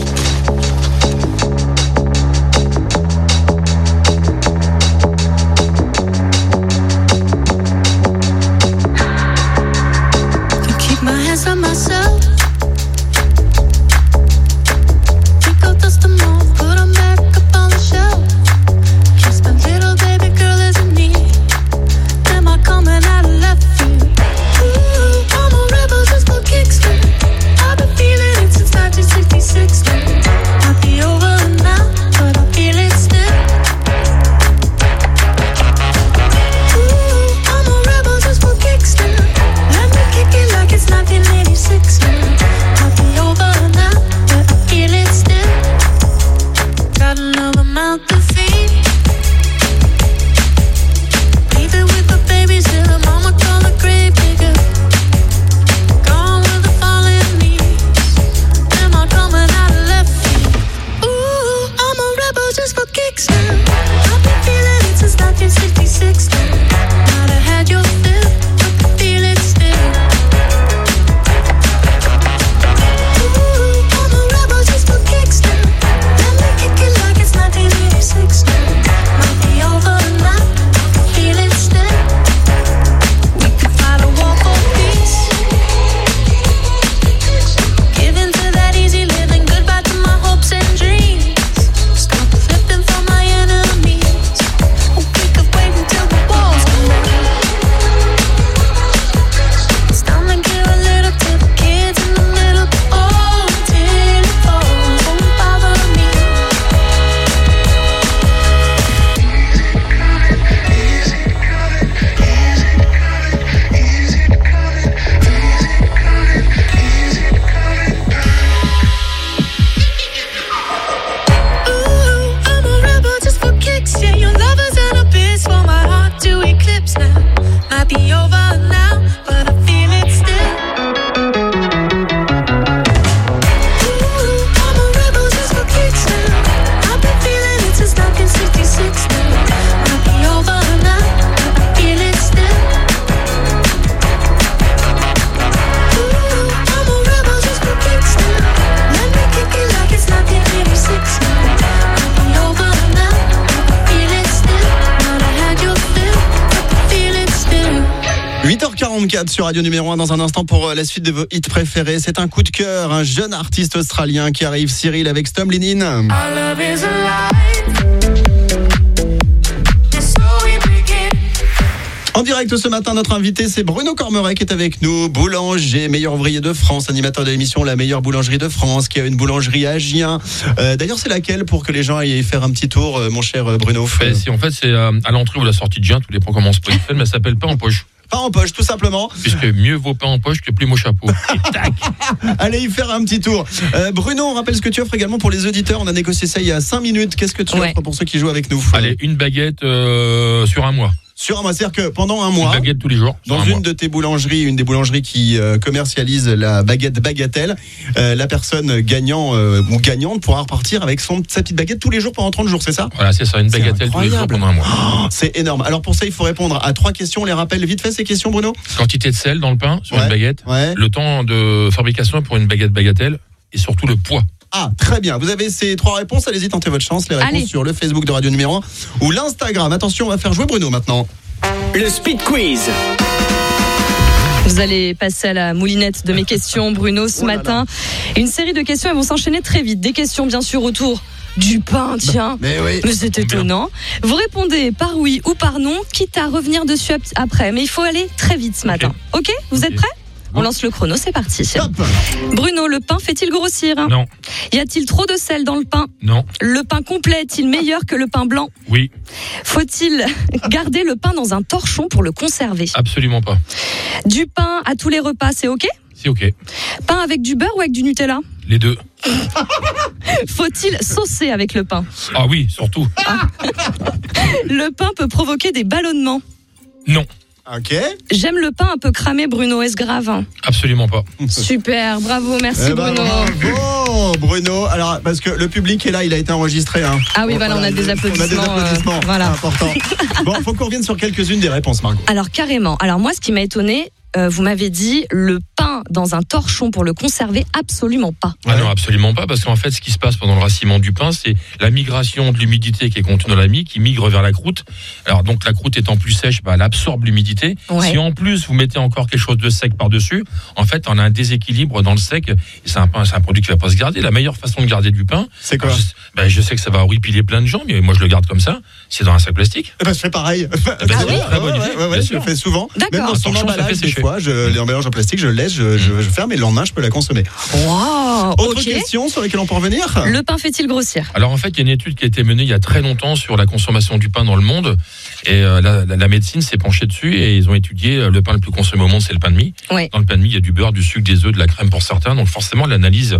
Sur Radio Numéro 1 dans un instant pour la suite de vos hits préférés. C'est un coup de cœur, un jeune artiste australien qui arrive, Cyril, avec Stumbling In. En direct ce matin, notre invité, c'est Bruno Cormeret qui est avec nous, boulanger, meilleur ouvrier de France, animateur de l'émission La meilleure boulangerie de France, qui a une boulangerie à Gien. D'ailleurs, c'est laquelle pour que les gens aillent faire un petit tour, mon cher Bruno? En fait, c'est à l'entrée ou la sortie de Gien, tout dépend comment on se positionne, mais ça s'appelle Pain en poche. Pain en poche, tout simplement. Puisque mieux vaut pain en poche que plume au chapeau. Et tac. Allez y faire un petit tour. Bruno, on rappelle ce que tu offres également pour les auditeurs. On a négocié ça il y a 5 minutes. Qu'est-ce que tu offres pour ceux qui jouent avec nous? Allez, une baguette sur un mois. Sur un mois, c'est-à-dire que pendant un mois, une baguette tous les jours, dans une de tes boulangeries, une des boulangeries qui commercialise la baguette Bagatelle, la personne gagnant ou gagnante pourra repartir avec sa petite baguette tous les jours pendant 30 jours, c'est ça? Voilà, c'est ça, une bagatelle tous les jours pendant un mois. Oh, c'est énorme. Alors pour ça, il faut répondre à 3 questions. On les rappelle vite fait ces questions, Bruno. Quantité de sel dans le pain sur une baguette, le temps de fabrication pour une baguette Bagatelle et surtout le poids. Ah, très bien. Vous avez ces 3 réponses. Allez-y, tentez votre chance. Les réponses sur le Facebook de Radio Numéro 1 ou l'Instagram. Attention, on va faire jouer Bruno maintenant. Le Speed Quiz. Vous allez passer à la moulinette de mes questions, Bruno, ce matin. Une série de questions, elles vont s'enchaîner très vite. Des questions, bien sûr, autour du pain, tiens. Mais c'est étonnant. Vous répondez par oui ou par non, quitte à revenir dessus après. Mais il faut aller très vite ce matin. Ok? Vous êtes prêts? On lance le chrono, c'est parti. Top. Bruno, le pain fait-il grossir? Non. Y a-t-il trop de sel dans le pain? Non. Le pain complet est-il meilleur que le pain blanc? Oui. Faut-il garder le pain dans un torchon pour le conserver? Absolument pas. Du pain à tous les repas, c'est ok? C'est ok. Pain avec du beurre ou avec du Nutella? Les deux. Faut-il saucer avec le pain? Ah oui, surtout. Le pain peut provoquer des ballonnements? Non. Ok. J'aime le pain un peu cramé, Bruno, est-ce grave? Absolument pas. Super, bravo, merci Bruno. Bravo Bruno. Alors, parce que le public est là, il a été enregistré. Hein. Ah oui, voilà, on a des applaudissements. On a des applaudissements, voilà. important. Bon, faut qu'on revienne sur quelques-unes des réponses, Margot. Alors, carrément. Alors, moi, ce qui m'a étonné, vous m'avez dit le pain dans un torchon pour le conserver, absolument pas. Ah non, absolument pas, parce qu'en fait, ce qui se passe pendant le racinement du pain, c'est la migration de l'humidité qui est contenue dans la mie, qui migre vers la croûte. Alors donc, la croûte étant plus sèche, elle absorbe l'humidité. Ouais. Si en plus, vous mettez encore quelque chose de sec par-dessus, en fait, on a un déséquilibre dans le sec, et c'est un produit qui va pas se garder. La meilleure façon de garder du pain, c'est quoi? Je sais que ça va horripiler plein de gens, mais moi, je le garde comme ça. C'est dans un sac plastique. Je fais pareil. C'est une très bonne idée. Ouais, je le fais souvent. D'accord. Même dans son emballage, des fois, les emballages en plastique, je laisse, je ferme et le lendemain, je peux la consommer. Wow, Autre question sur laquelle on peut revenir? Le pain fait-il grossir? Alors en fait, il y a une étude qui a été menée il y a très longtemps sur la consommation du pain dans le monde. Et la médecine s'est penchée dessus et ils ont étudié le pain le plus consommé au monde, c'est le pain de mie. Ouais. Dans le pain de mie, il y a du beurre, du sucre, des œufs, de la crème pour certains. Donc forcément, l'analyse,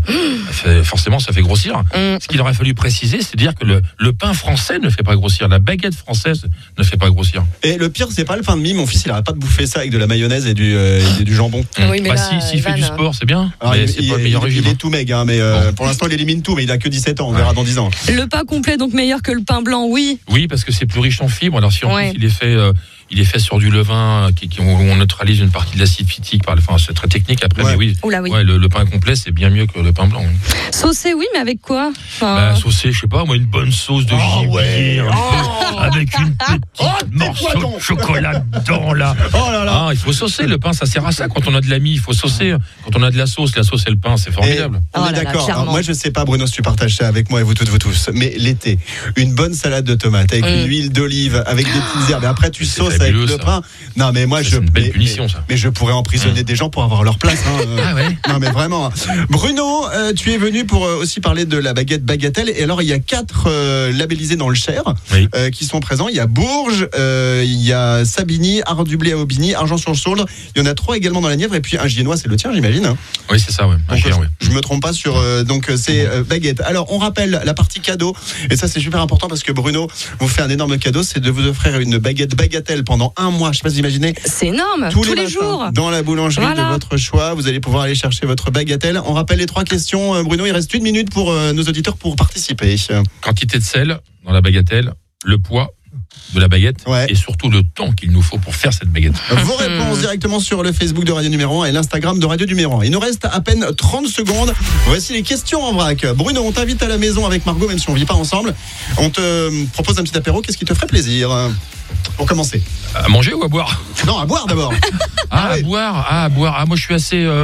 ça fait grossir. Ce qu'il aurait fallu préciser, c'est dire que le pain français ne fait pas grossir. La baguette française ne fait pas grossir. Et le pire, c'est pas le pain de mie. Mon fils, il n'arrête pas de bouffer ça avec de la mayonnaise et du jambon. Oui, mais s'il fait du sport, c'est bien. Alors, mais c'est pas le meilleur régime. Il est tout maigre, mais pour l'instant, il élimine tout. Mais il a que 17 ans. On verra dans 10 ans. Le pain complet, donc meilleur que le pain blanc, oui. Oui, parce que c'est plus riche en fibres. Alors si en plus il est fait sur du levain où on neutralise une partie de l'acide phytique. C'est très technique après, mais oui. Oula, oui. Ouais, le pain complet, c'est bien mieux que le pain blanc. Saucé, oui, mais avec quoi? Saucé, je sais pas, moi, une bonne sauce de gibier, avec une petite morceau de chocolat dedans, là. Oh là là. Il faut saucer, le pain, ça sert à ça. Quand on a de la mie, il faut saucer. Quand on a de la sauce et le pain, c'est formidable. On est d'accord. Alors, moi, je sais pas, Bruno, si tu partages ça avec moi et vous toutes, vous tous, mais l'été, une bonne salade de tomates avec une huile d'olive, avec des petites herbes, et après tu sauces avec le pain. Non, mais moi, c'est une belle punition, ça. Mais je pourrais emprisonner des gens pour avoir leur place. Ah ouais. Non, mais vraiment. Bruno, tu es venu pour aussi parler de la baguette Bagatelle. Et alors, il y a 4 labellisés dans le Cher qui sont présents. Il y a Bourges, il y a Sabini, Ardublé à Aubigny, Argent-sur-Sauldre. Il y en a 3 également dans la Nièvre. Et puis un Giennois, c'est le tien, j'imagine. Oui, c'est ça, ouais. Je me trompe pas sur ces baguettes. Alors, on rappelle la partie cadeau. Et ça, c'est super important parce que Bruno vous fait un énorme cadeau. C'est de vous offrir une baguette Bagatelle pendant 1 mois. Je sais pas si vous imaginez. C'est énorme. Tous les jours. Dans la boulangerie de votre choix. Vous allez pouvoir aller chercher votre Bagatelle. On rappelle les 3 questions. Bruno, il reste 1 minute pour nos auditeurs pour participer. Quantité de sel dans la Bagatelle, le poids de la baguette et surtout le temps qu'il nous faut pour faire cette baguette. Vos réponses directement sur le Facebook de Radio Numéro 1 et l'Instagram de Radio Numéro 1. Il nous reste à peine 30 secondes. Voici les questions en vrac. Bruno, on t'invite à la maison avec Margot, même si on ne vit pas ensemble. On te propose un petit apéro. Qu'est-ce qui te ferait plaisir pour commencer? À manger ou à boire? Non, à boire d'abord. À boire. Moi, je suis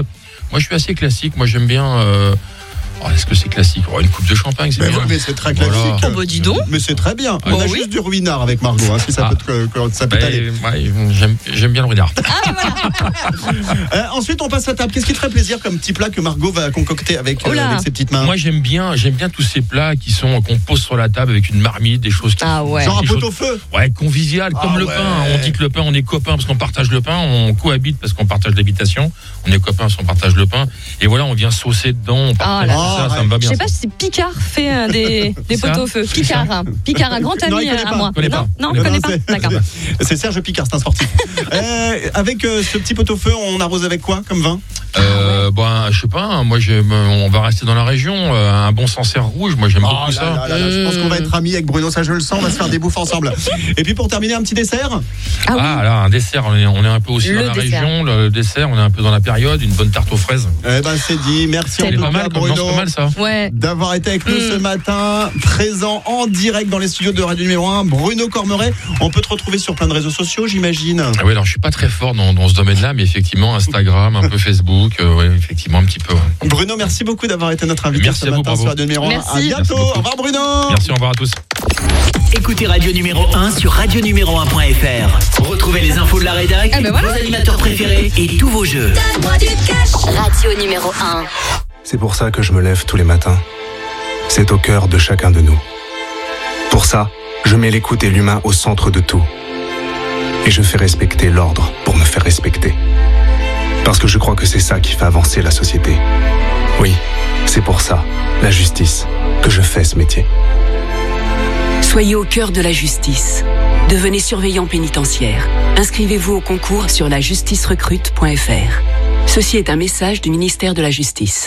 assez classique. Moi, j'aime bien... est-ce que c'est classique? Une coupe de champagne, c'est bien. Mais c'est très classique. Oh, bah dis donc. Mais c'est très bien. On a juste du ruinard avec Margot, si ça peut aller. J'aime bien le ruinard. Ensuite, on passe à table. Qu'est-ce qui te ferait plaisir comme petit plat que Margot va concocter avec ses petites mains? Moi, j'aime bien tous ces plats qu'on pose sur la table avec une marmite, des choses qui genre un pot-au-feu. Ouais, convivial, comme le pain. On dit que le pain, on est copains parce qu'on partage le pain, on cohabite parce qu'on partage l'habitation, on est copains parce qu'on partage le pain. Et voilà, on vient saucer dedans, on partage ça me va bien. Je sais pas si Picard fait des pot-au-feu. Picard, un grand ami à moi. Non, on connaît pas. D'accord. C'est Serge Picard, c'est un sportif. Avec ce petit pot-au-feu, on arrose avec quoi comme vin? Je sais pas. Moi, on va rester dans la région. Un bon Sancerre rouge. Moi, j'aime beaucoup ça. Je pense qu'on va être amis avec Bruno. Ça, je le sens. On va se faire des bouffes ensemble. Et puis pour terminer, un petit dessert. Un dessert. On est un peu aussi dans la région. Le dessert, on est un peu dans la période. Une bonne tarte aux fraises. C'est dit. Merci en tout cas, Bruno, d'avoir été avec nous ce matin, présent en direct dans les studios de Radio Numéro 1. Bruno Cormeret. On peut te retrouver sur plein de réseaux sociaux, j'imagine. Oui, alors je suis pas très fort dans ce domaine-là, mais effectivement Instagram, un peu Facebook, effectivement un petit peu. Bruno, merci beaucoup d'avoir été notre invité ce matin sur Radio Numéro 1. Merci. À bientôt. Au revoir Bruno. Merci, au revoir à tous. Écoutez Radio Numéro 1 sur radionuméro1.fr. Retrouvez les infos de la région. Redirect, vos animateurs préférés et tous vos jeux. Donne-moi du cash. Radio numéro 1. C'est pour ça que je me lève tous les matins. C'est au cœur de chacun de nous. Pour ça, je mets l'écoute et l'humain au centre de tout. Et je fais respecter l'ordre pour me faire respecter. Parce que je crois que c'est ça qui fait avancer la société. Oui, c'est pour ça, la justice, que je fais ce métier. Soyez au cœur de la justice. Devenez surveillant pénitentiaire. Inscrivez-vous au concours sur lajusticerecrute.fr. Ceci est un message du ministère de la Justice.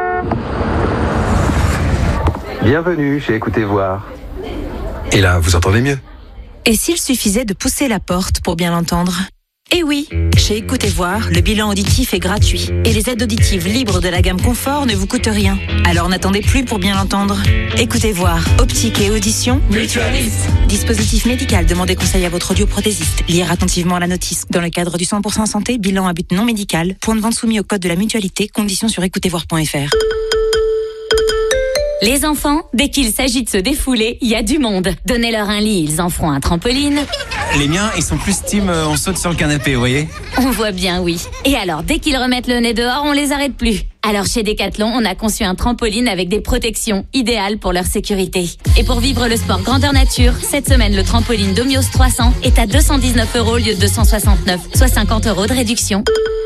Bienvenue chez Écoutez Voir. Et là, vous entendez mieux? Et s'il suffisait de pousser la porte pour bien l'entendre? Eh oui, chez Écoutez Voir, le bilan auditif est gratuit. Et les aides auditives libres de la gamme Confort ne vous coûtent rien. Alors n'attendez plus pour bien l'entendre. Écoutez Voir, optique et audition. Mutualiste. Dispositif médical, demandez conseil à votre audioprothésiste. Lire attentivement la notice. Dans le cadre du 100% santé, bilan à but non médical. Point de vente soumis au code de la mutualité. Conditions sur écoutezvoir.fr. Les enfants, dès qu'il s'agit de se défouler, il y a du monde. Donnez-leur un lit, ils en feront un trampoline. Les miens, ils sont plus team on saute sur le canapé, vous voyez? On voit bien, oui. Et alors, dès qu'ils remettent le nez dehors, on les arrête plus. Alors chez Decathlon, on a conçu un trampoline avec des protections idéales pour leur sécurité. Et pour vivre le sport grandeur nature, cette semaine, le trampoline Domios 300 est à 219 € au lieu de 269, soit 50 € de réduction.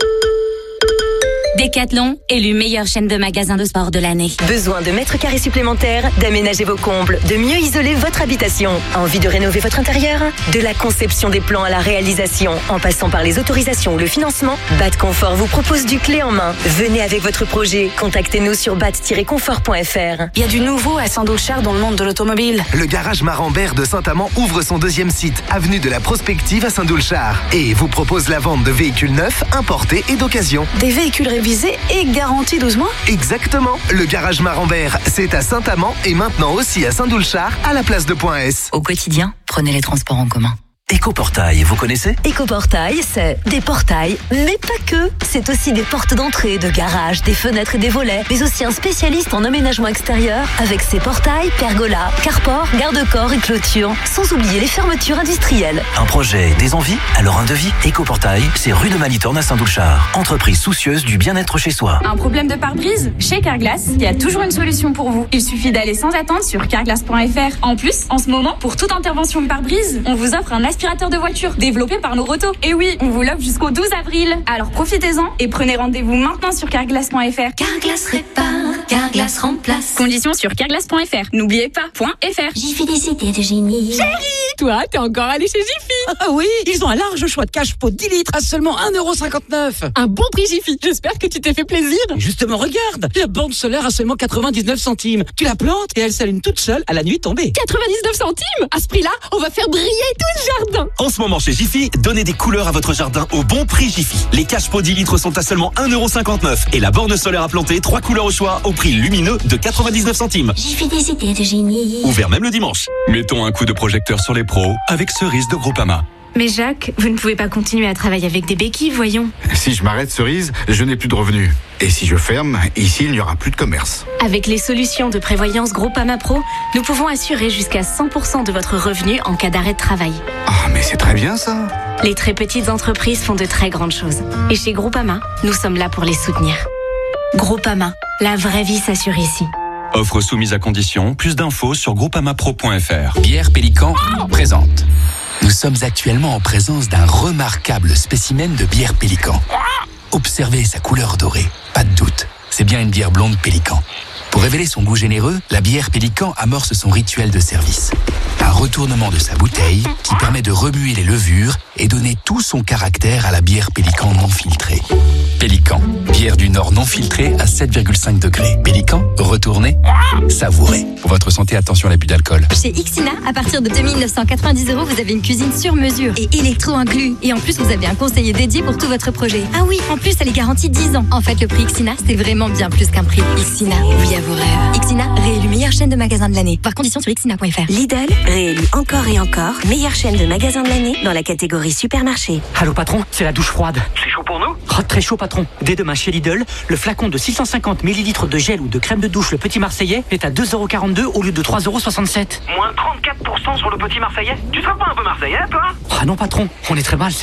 Decathlon, élu meilleure chaîne de magasins de sport de l'année. Besoin de mètres carrés supplémentaires, d'aménager vos combles, de mieux isoler votre habitation. Envie de rénover votre intérieur? De la conception des plans à la réalisation, en passant par les autorisations ou le financement, BAT Confort vous propose du clé en main. Venez avec votre projet. Contactez-nous sur bat-confort.fr. Il y a du nouveau à Saint-Doulchard dans le monde de l'automobile. Le garage Marambert de Saint-Amand ouvre son deuxième site, avenue de la Prospective à Saint-Doulchard. Et vous propose la vente de véhicules neufs, importés et d'occasion. Des véhicules révisés et garantis 12 mois? Exactement. Le garage Marambert, c'est à Saint-Amand et maintenant aussi à Saint-Doulchard, à la place de Point S. Au quotidien, prenez les transports en commun. Écoportail, vous connaissez? Écoportail, c'est des portails, mais pas que. C'est aussi des portes d'entrée, de garage, des fenêtres et des volets, mais aussi un spécialiste en aménagement extérieur avec ses portails, pergolas, carports, garde-corps et clôtures, sans oublier les fermetures industrielles. Un projet, des envies? Alors un devis? Écoportail, c'est rue de Malitorne à Saint-Doulchard. Entreprise soucieuse du bien-être chez soi. Un problème de pare-brise? Chez Carglass, il y a toujours une solution pour vous. Il suffit d'aller sans attendre sur carglass.fr. En plus, en ce moment, pour toute intervention de pare-brise, on vous offre un aspirateur de voiture développé par nos rotos. Et oui, on vous l'offre jusqu'au 12 avril. Alors profitez-en et prenez rendez-vous maintenant sur carglass.fr. Carglass répare, Carglass remplace. Conditions sur carglass.fr. N'oubliez pas, .fr. Jiffy des idées de génie. Chérie, toi, t'es encore allé chez Jiffy? Ah oui, ils ont un large choix de cash pot 10 litres à seulement 1,59 €. Un bon prix Jiffy. J'espère que tu t'es fait plaisir. Justement, regarde, la borne solaire à seulement 99 centimes. Tu la plantes et elle s'allume toute seule à la nuit tombée. 99 centimes? À ce prix-là, on va faire briller tout le jardin. En ce moment chez Jiffy, donnez des couleurs à votre jardin au bon prix Jiffy. Les cash pots 10 litres sont à seulement 1,59 € et la borne solaire à planter, 3 couleurs au choix au prix lumineux de 99 centimes. Jiffy des idées de génie. Ouvert même le dimanche. Mettons un coup de projecteur sur les pros avec Cerise de Groupama. Mais Jacques, vous ne pouvez pas continuer à travailler avec des béquilles, voyons. Si je m'arrête Cerise, je n'ai plus de revenus. Et si je ferme, ici, il n'y aura plus de commerce. Avec les solutions de prévoyance Groupama Pro, nous pouvons assurer jusqu'à 100% de votre revenu en cas d'arrêt de travail. Ah, mais c'est très bien ça. Les très petites entreprises font de très grandes choses. Et chez Groupama, nous sommes là pour les soutenir. Groupama, la vraie vie s'assure ici. Offre soumise à condition. Plus d'infos sur groupamapro.fr. Bière Pélican présente. Nous sommes actuellement en présence d'un remarquable spécimen de bière Pélican. Observez sa couleur dorée. Pas de doute, c'est bien une bière blonde Pélican. Pour révéler son goût généreux, la bière Pélican amorce son rituel de service. Un retournement de sa bouteille qui permet de remuer les levures et donner tout son caractère à la bière Pélican non filtrée. Pélican, bière du Nord non filtrée à 7,5 degrés. Pélican, retournez, savourez. Pour votre santé, attention à l'abus d'alcool. Chez Xina, à partir de 2990 €, vous avez une cuisine sur mesure et électro inclus. Et en plus, vous avez un conseiller dédié pour tout votre projet. Ah oui, en plus, elle est garantie 10 ans. En fait, le prix Xina, c'est vraiment bien plus qu'un prix. Xina, oui à vos rêves. Xina, réélu meilleure chaîne de magasins de l'année. Voir conditions sur xina.fr. Lidl, réélu encore et encore meilleure chaîne de magasins de l'année dans la catégorie supermarché. Allô patron, c'est la douche froide. C'est chaud pour nous? Oh, très chaud patron. Dès demain chez Lidl, le flacon de 650 ml de gel ou de crème de douche le Petit Marseillais est à 2,42 € au lieu de 3,67 €. Moins 34% sur le Petit Marseillais? Tu seras pas un peu marseillais, toi? Ah non patron, on est très mal, c'est vrai.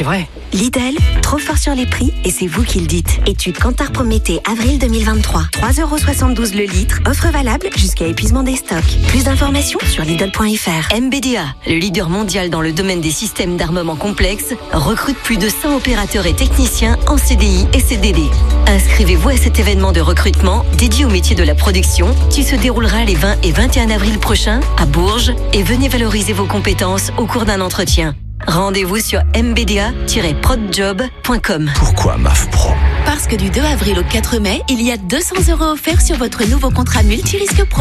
Lidl, trop fort sur les prix et c'est vous qui le dites. Étude Kantar Prométhée, avril 2023. 3,72€ le litre, offre valable jusqu'à épuisement des stocks. Plus d'informations sur Lidl.fr. MBDA, le leader mondial dans le domaine des systèmes d'armement complexes, recrute plus de 100 opérateurs et techniciens en CDI et CDD. Inscrivez-vous à cet événement de recrutement dédié au métier de la production qui se déroulera les 20 et 21 avril prochains à Bourges et venez valoriser vos compétences au cours d'un entretien. Rendez-vous sur mbda-prodjob.com. Pourquoi MAF Pro ? Parce que du 2 avril au 4 mai, il y a 200€ offerts sur votre nouveau contrat multirisque pro.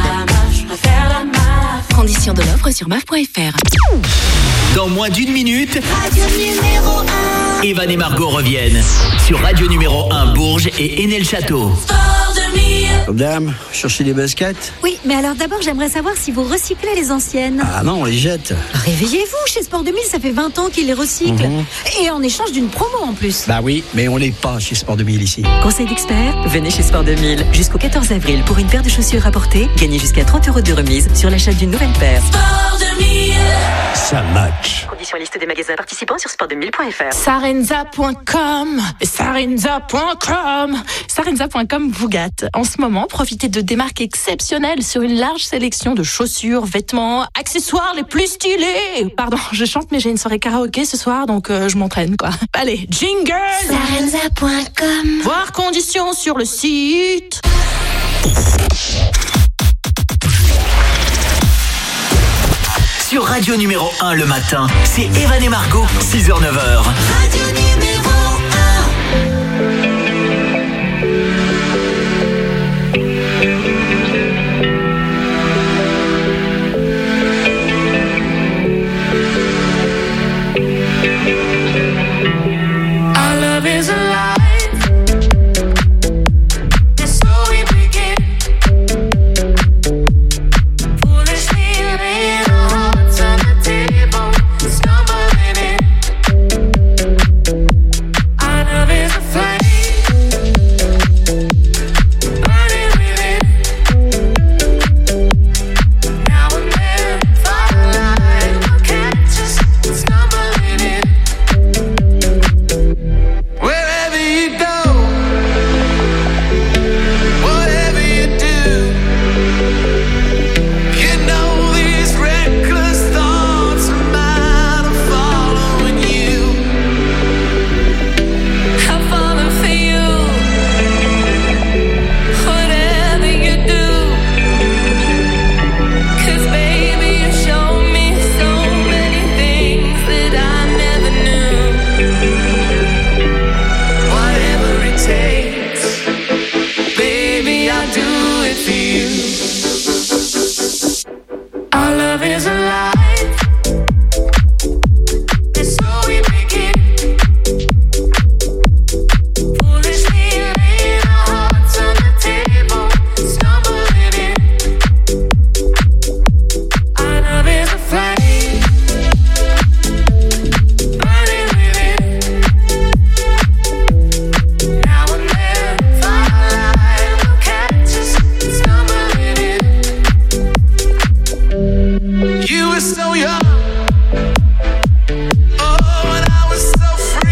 Conditions de l'offre sur maf.fr. Dans moins d'une minute, Radio numéro 1. Evan et Margot reviennent sur Radio numéro 1 Bourges et Hénin-le-Château. Madame, cherchez des baskets ? Oui, mais alors d'abord, j'aimerais savoir si vous recyclez les anciennes. Ah non, on les jette. Réveillez-vous, chez Sport 2000, ça fait 20 ans qu'ils les recyclent. Et en échange d'une promo en plus. Bah oui, mais on l'est pas chez Sport 2000 ici. Conseil d'expert, venez chez Sport 2000. Jusqu'au 14 avril, pour une paire de chaussures apportées, gagnez jusqu'à 30€ de remise sur l'achat d'une nouvelle paire. Sport 2000. Ça match. Conditions et liste des magasins participants sur sport2000.fr. Sarenza.com. Sarenza.com vous gâte. En ce moment, profitez de démarques exceptionnelles sur une large sélection de chaussures, vêtements, accessoires les plus stylés. Pardon, je chante mais j'ai une soirée karaoké ce soir donc je m'entraîne quoi. Allez, jingle. Sarenza.com. Voir conditions sur le site. Sur Radio numéro 1 le matin, c'est Evan et Margot, 6h-9h.